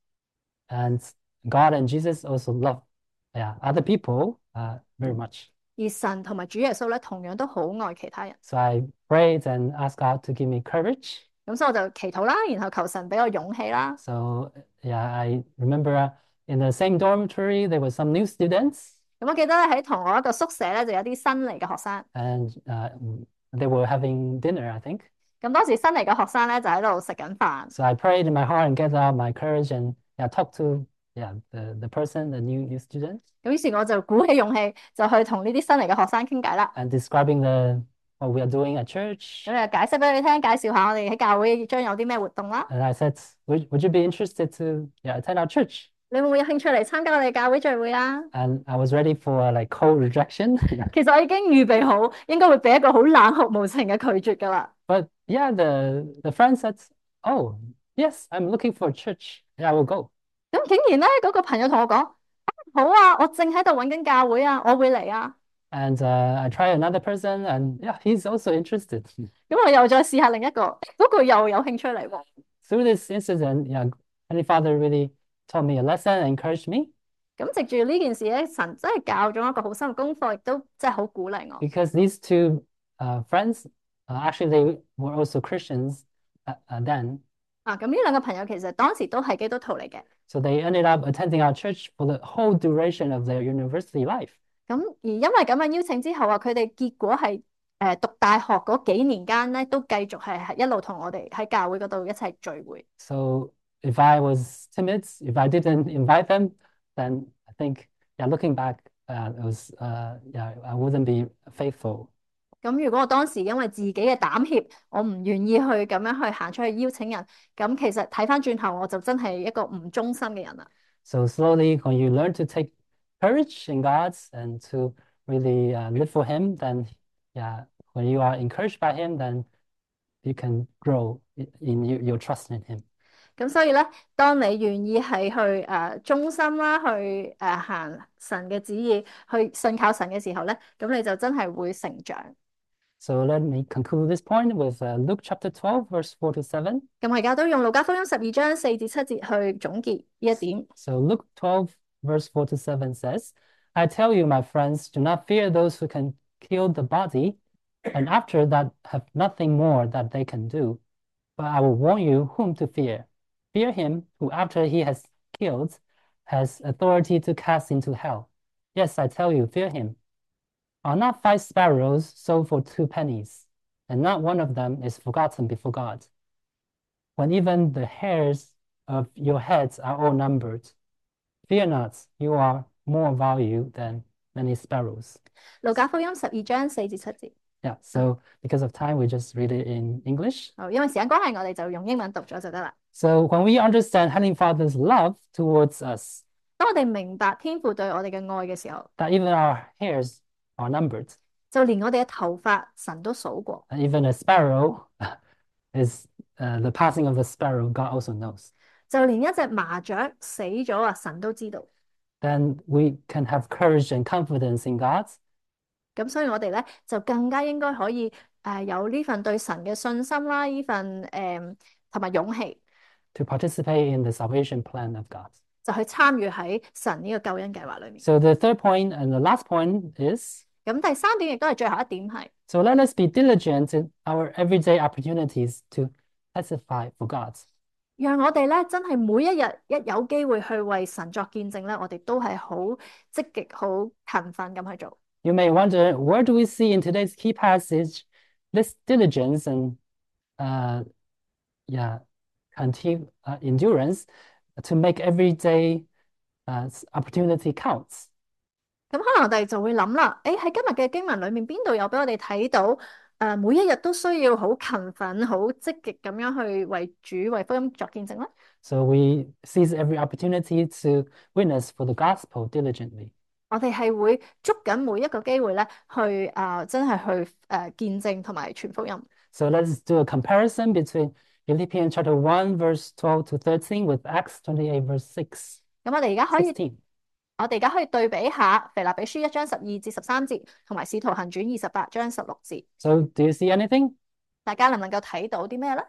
And God and Jesus also love, yeah, other people uh, very much. 而神同埋主耶穌咧，同樣都好愛其他人。 So I prayed and asked God to give me courage. 咁所以我就祈禱啦，然後求神俾我勇氣啦。 So yeah, I remember uh, in the same dormitory there were some new students, 咁我記得咧喺同我一個宿舍咧就有啲新嚟嘅學生。 and uh, they were having dinner, I think. 咁當時新嚟嘅學生咧就喺度食緊飯。 So I prayed in my heart and gathered up my courage and yeah, talked to yeah the, the person, the new new student, 咁於是我就鼓起勇氣，就去同呢啲新嚟嘅學生傾偈啦。 and describing the what we are doing at church. 咁就解釋俾佢聽，介紹下我哋喺教會將有啲咩活動啦。 And I said, would, would you be interested to yeah, attend our church? 你會唔會有興趣嚟參加我哋教會聚會啊？ And I was ready for like cold rejection. 其實我已經預備好，應該會俾一個好冷酷無情嘅拒絕㗎啦。 But yeah, the the friend said, "Oh, yes, I'm looking for a church. Yeah, I will go." 咁竟然咧，嗰、個朋友同我講：好啊，我正喺度揾緊教會啊，我會嚟啊。 And uh, I tried another person, and yeah, he's also interested. 咁我又再試下另一個，嗰、個又有興趣嚟喎。 Through this incident, yeah, Heavenly Father really taught me a lesson and encouraged me 咁藉住呢件事咧，神真係教咗一個好深嘅功課，亦都真係好鼓勵我。 because these two uh, friends, uh, actually, they were also Christians uh, uh, then. 啊，咁呢兩個朋友其實當時都係基督徒嚟嘅。 So they ended up attending our church for the whole duration of their university life. 咁而因為咁嘅邀請之後啊，佢哋結果係誒、呃、讀大學嗰幾年間咧，都繼續係係一路同我哋喺教會嗰度一齊聚會。 So if I was timid, if I didn't invite them, then I think, yeah, looking back, uh, it was, uh, yeah, I wouldn't be faithful. 咁如果我當時因為自己嘅膽怯，我唔願意去咁樣去行出去邀請人，咁其實睇翻轉頭，我就真係一個唔忠心嘅人啦。 So slowly, when you learn to take courage in God and to really uh, live for Him, then yeah, when you are encouraged by Him, then you can grow in, in your, your trust in Him. 咁所以咧，當你願意係去誒、呃、忠心啦，去誒、呃、行神嘅旨意，去信靠神嘅時候咧，咁你就真係會成長。 So let me conclude this point with uh, Luke chapter twelve, verse four to seven. 咁我而家都用路加福音十二章四至七節去總結呢一點。 So Luke twelve, verse four to seven says, I tell you, my friends, do not fear those who can kill the body, and after that have nothing more that they can do. But I will warn you whom to fear. Fear him who, after he has killed, has authority to cast into hell. Yes, I tell you, fear him. Are not five sparrows sold for two pennies, and not one of them is forgotten before God? When even the hairs of your heads are all numbered, fear not, you are more value than many sparrows. 路加福音十二章四至七節。 Yeah, so because of time, we just read it in English. 好，因為時間關係，我哋就用英文讀咗就得啦。 So when we understand Heavenly Father's love towards us, 當我哋明白天父對我哋嘅愛嘅時候， that even our hairs are numbered, 就連我哋嘅頭髮神都數過， and even a sparrow is uh, the passing of a sparrow, God also knows. 就連一隻麻雀死咗啊，神都知道。 Then we can have courage and confidence in God. 咁所以我哋咧就更加應該可以誒、呃、有呢份對神嘅信心啦，呢份誒同埋勇氣， to participate in the salvation plan of God. 就去參與喺神呢個救恩計劃裏面。 So the third point and the last point is, 咁第三點亦都係最後一點係， so let us be diligent in our everyday opportunities to testify for God. 讓我哋咧真係每一日一有機會去為神作見證咧，我哋都係好積極、好勤奮咁去做。 You may wonder, where do we see in today's key passage this diligence and uh, yeah, continue, uh, endurance to make everyday uh, opportunity counts? 咁可能我哋就會諗啦，誒喺今日嘅經文裏面邊度有俾我哋睇到，誒、呃、每一日都需要好勤奮、好積極咁樣去為主、為福音作見證咧？ So we seize every opportunity to witness for the gospel diligently. 我哋係會捉緊每一個機會咧，去誒、呃、真係去誒、呃、見證同埋傳福音。 So let's do a comparison between Philippians chapter one, verse twelve to thirteen with Acts twenty-eight, verse six, 咁我哋而家可以 sixteen. 我哋而家可以對比下腓立比書一章十二至十三節，同埋使徒行傳二十八章十六節， So do you see anything? 大家能唔能夠睇到啲咩咧？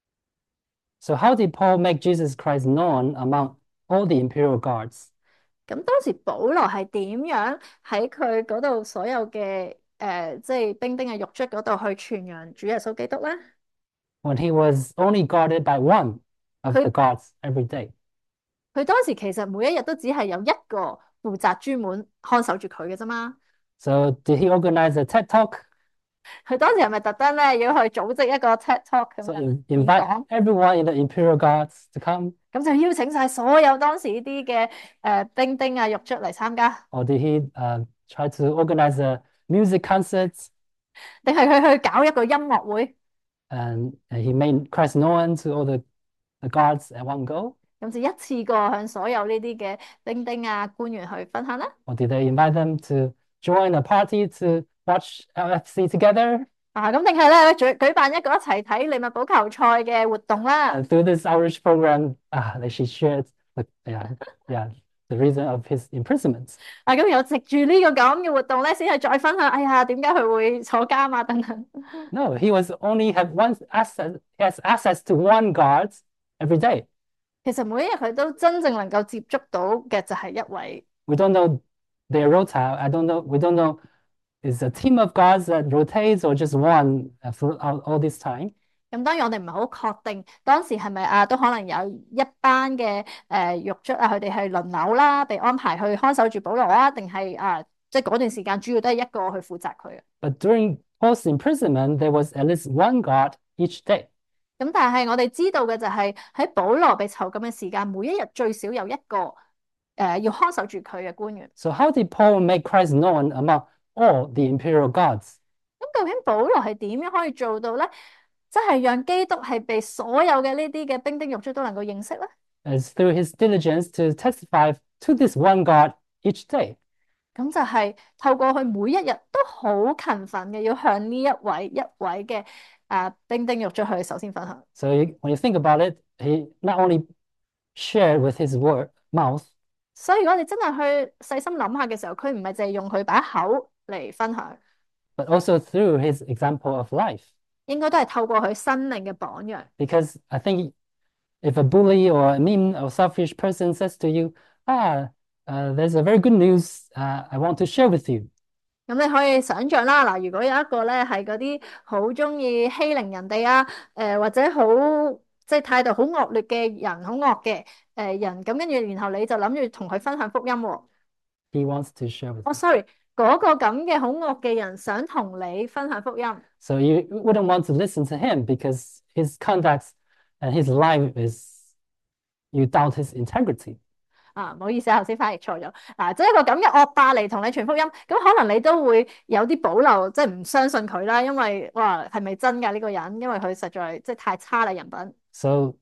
So how did Paul make Jesus Christ known among all the imperial guards? 咁當時保羅係點樣喺佢嗰度所有嘅誒，即係兵丁嘅獄卒嗰度去傳揚主耶穌基督咧？ When he was only guarded by one of the 佢 guards every day. 佢當時其實每一日都只係有一個負責專門看守住佢嘅啫嘛。 So did he organize a TED talk? 佢當時係咪特登咧要去組織一個 TED Talk 咁 So 樣 in- 演 invite 講？ everyone in the imperial guards to come? 咁就邀請晒所有當時呢啲嘅誒兵丁啊獄卒嚟參加， Or did he uh, try to organize a music concert 定係佢去搞一個音樂會？ and uh, he made Christ known to all the, the guards at one go? 咁就一次過向所有呢啲嘅兵丁啊官員去分享啦。 Or did they invite them to join a party to watch L F C together? 啊，咁定係咧舉舉辦一個一齊睇利物浦球賽嘅活動啦。 And through this outreach program, ah, that she shared, the, yeah, yeah, the reason of his imprisonment. 啊，咁又藉住呢個咁嘅活動咧，先係再分享。哎呀，點解佢會坐監啊？等等。 No, he was only have one access, he has access to one guard every day. 其實每一日佢都真正能夠接觸到嘅就係一位。 We don't know their rota. I don't know. We don't know is a team of guards that rotates or just one uh, throughout all this time. 咁當然我哋唔係好確定當時係咪啊，都可能有一班嘅誒獄卒啊，佢哋係輪流啦，被安排去看守住保羅啊，定係啊，即係嗰段時間主要都係一個去負責佢嘅。 But during Paul's imprisonment, there was at least one guard each day. 咁但係我哋知道嘅就係喺保羅被囚禁嘅時間，每一日最少有一個誒、呃、要看守住佢嘅官員。 So how did Paul make Christ known among all the imperial guards? 咁究竟保羅係點樣可以做到咧？即係讓基督係被所有嘅呢啲嘅兵丁獄卒都能夠認識咧？ It's through his diligence to testify to this one God each day. 咁就係透過佢每一日都好勤奮嘅，要向呢一位一位嘅誒兵丁獄卒去首先分享。 So you, when you think about it, he not only shared with his word mouth, 所以如果你真係去細心諗下嘅時候，佢唔係淨係用佢把口嚟分享， but also through his example of life. 應該都係透過佢生命嘅榜樣。 Because I think if a bully or a mean or selfish person says to you, ah, uh, there's a very good news uh, I want to share with you. 咁你可以想象啦，嗱，如果有一個咧係嗰啲好中意欺凌人哋啊，誒、呃、或者好即係態度好惡劣嘅人，好惡嘅誒人，咁跟住然後你就諗住同佢分享福音喎。 He wants to share with 哦 you. ，sorry，嗰個咁嘅好惡嘅人想同你分享福音。 So you wouldn't want to listen to him because his conduct and his life is, you doubt his integrity. 啊，唔好意思啊，頭先翻譯錯咗。嗱，即係一個咁嘅惡霸嚟同你傳福音，咁可能你都會有啲保留，即係唔相信佢啦，因為哇係咪真㗎呢個人？因為佢實在即係太差啦人品。 So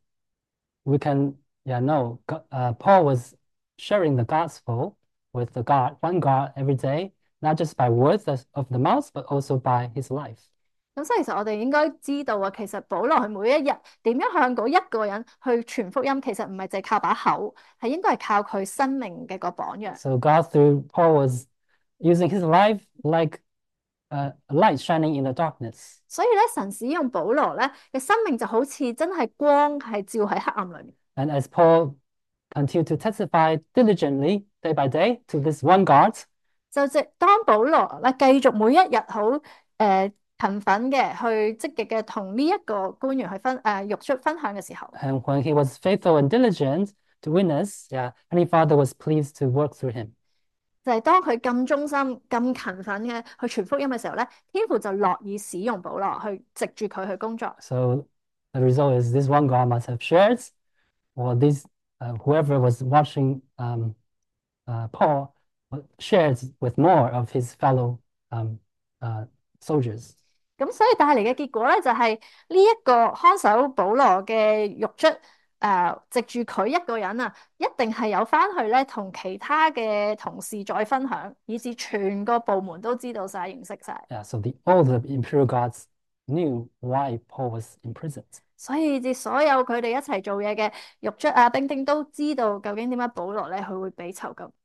we can, yeah, know, Go- uh, Paul was sharing the gospel with the God, one God every day, not just by words of of the mouth, but also by his life. 咁所以其實我哋應該知道啊，其實保羅佢每一日點樣向嗰一個人去傳福音，其實唔係淨係靠把口，係應該係靠佢生命嘅個榜樣。 So God through Paul was using his life like a light shining in the darkness. 所以咧，神使用保羅咧嘅生命就好似真係光係照喺黑暗裏面。 And as Paul continued to testify diligently day by day to this one God, 就即當保羅咧繼續每一日好誒、呃勤奮嘅去積極嘅同呢一個官員去分誒獄卒分享嘅時候， and when he was faithful and diligent to witness, yeah, Heavenly Father was pleased to work through him. 就係當佢咁忠心、咁勤奮嘅去傳福音嘅時候咧，天父就樂意使用保羅去藉住佢去工作。 So the result is this one God must have shared, or this uh, whoever was watching um, uh, Paul shared with more of his fellow um, uh, soldiers. 咁所以帶嚟嘅結果咧，就係呢一個看守保羅嘅獄卒，誒藉住佢一個人啊，一定係有翻去咧同其他嘅同事再分享，以至全個部門都知道晒、認識晒。 Yeah, so the all the imperial guards knew why Paul was imprisoned. 所以至所有佢哋一齊做嘢嘅獄卒啊、兵丁都知道究竟點解保羅咧佢會俾囚禁。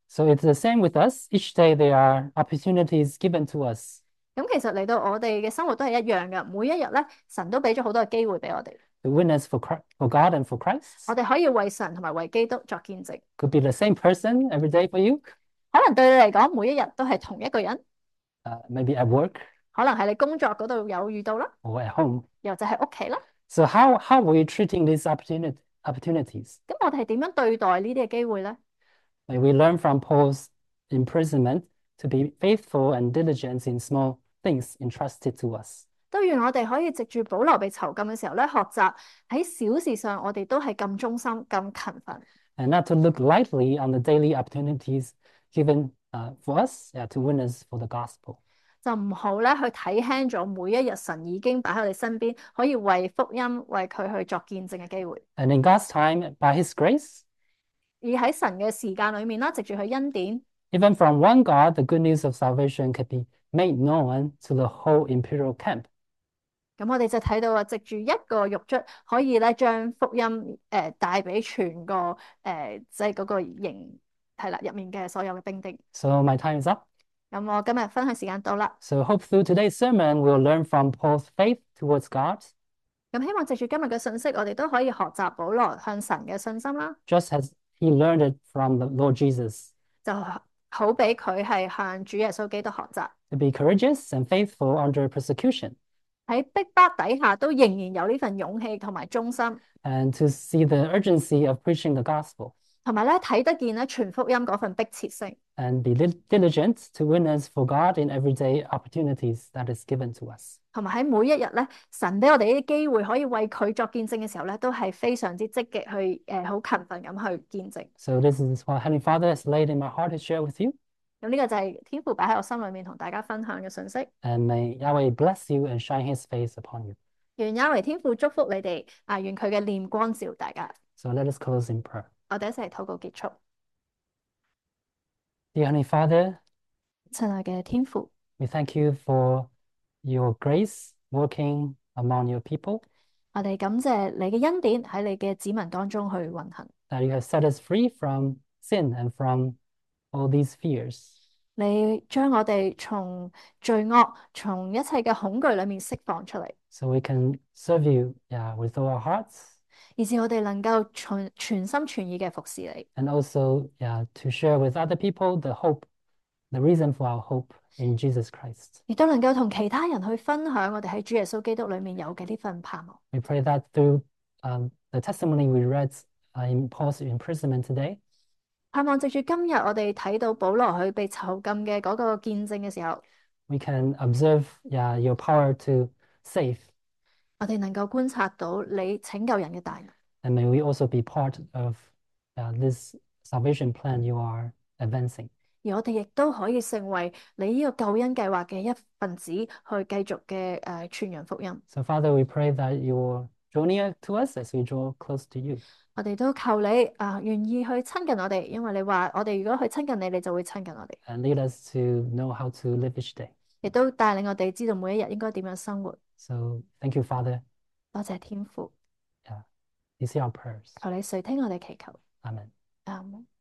So it's the same with us. Each day there are opportunities given to us 咁其實嚟到我哋嘅生活都係一樣嘅，每一日咧，神都俾咗好多嘅機會俾我哋， to witness for, Chri- for God and for Christ. 我哋可以為神同埋為基督作見證。 Could be the same person every day for you, 可能對你嚟講，每一日都係同一個人， uh, maybe at work 可能係你工作嗰度有遇到啦， or at home. 又或者係屋企啦。 So how, how are we treating these opportunity, opportunities? 咁我哋係點樣對待呢啲嘅機會咧？ May we learn from Paul's imprisonment to be faithful and diligent in small things entrusted to us. 都願我哋可以藉住保羅被囚禁嘅時候咧，學習喺小事上我哋都係咁忠心、咁勤奮， And not to look lightly on the daily opportunities given uh, for us yeah, to witness for the gospel. 就唔好咧去睇輕咗每一日神已經擺喺我哋身邊，可以為福音、為佢去作見證嘅機會。 And in God's time, by His grace, 而喺神嘅時間裏面啦，藉住佢恩典， even from one God, the good news of salvation can be made known to the whole imperial camp. 咁我哋就睇到啊，藉住一個獄卒可以咧將福音誒帶俾全個誒即係嗰個營係啦入面嘅所有嘅兵丁。 So my time is up. 咁我今日分享時間到啦， So hope through today's sermon, we'll learn from Paul's faith towards God, 咁希望藉住今日嘅信息，我哋都可以學習保羅向神嘅信心啦， just as he learned it from the Lord Jesus, 就好比佢係向主耶穌基督學習， to be courageous and faithful under persecution, 喺逼迫底下都仍然有呢份勇氣同埋忠心， and to see the urgency of preaching the gospel, 同埋咧睇得見咧傳福音嗰份迫切性， and be dil- diligent to witness for God in everyday opportunities that is given to us. 同埋喺每一日咧，神俾我哋呢啲機會可以為佢作見證嘅時候咧，都係非常之積極去誒好勤奮咁去見證。 So this is what Heavenly Father has laid in my heart to share with you. 咁呢個就係天父擺喺我心裏面同大家分享嘅信息。 And may Yahweh bless you and shine His face upon you. 願亞維天父祝福你哋，啊願佢嘅臉光照大家。 So let us close in prayer. 我哋一齊禱告結束。 Dear Heavenly Father, 親愛嘅天父， we thank you for your grace working among your people, 我哋感謝你嘅恩典喺你嘅子民當中去運行。 that you have set us free from sin and from all these fears. 你將我哋從罪惡、從一切嘅恐懼裏面釋放出嚟， So we can serve you yeah, with all our hearts, 以致我哋能夠全全心全意嘅服侍你， and also yeah, to share with other people the hope, the reason for our hope in Jesus Christ. 亦都能夠同其他人去分享我哋喺主耶穌基督裏面有嘅呢份盼望。 We pray that through um, the testimony we read uh, in Paul's imprisonment today, 盼望藉住今日我哋睇到保羅佢被囚禁嘅嗰個見證嘅時候， we can observe yeah, your power to save, 我哋能夠觀察到你拯救人嘅大能， and may we also be part of uh, this salvation plan you are advancing. 而我哋亦都可以成為你呢個救恩計劃嘅一份子，去繼續嘅誒傳揚福音。 So, Father, we pray that you will draw near to us as we draw close to you. 我哋都求你啊，願意去親近我哋，因為你話我哋如果去親近你，你就會親近我哋， And lead us to know how to live each day. 亦都帶領我哋知道每一日應該點樣生活。 So, thank you, Father. 多謝天父， Yeah, you see our prayers. 求你垂聽我哋祈求。 Amen. 阿門。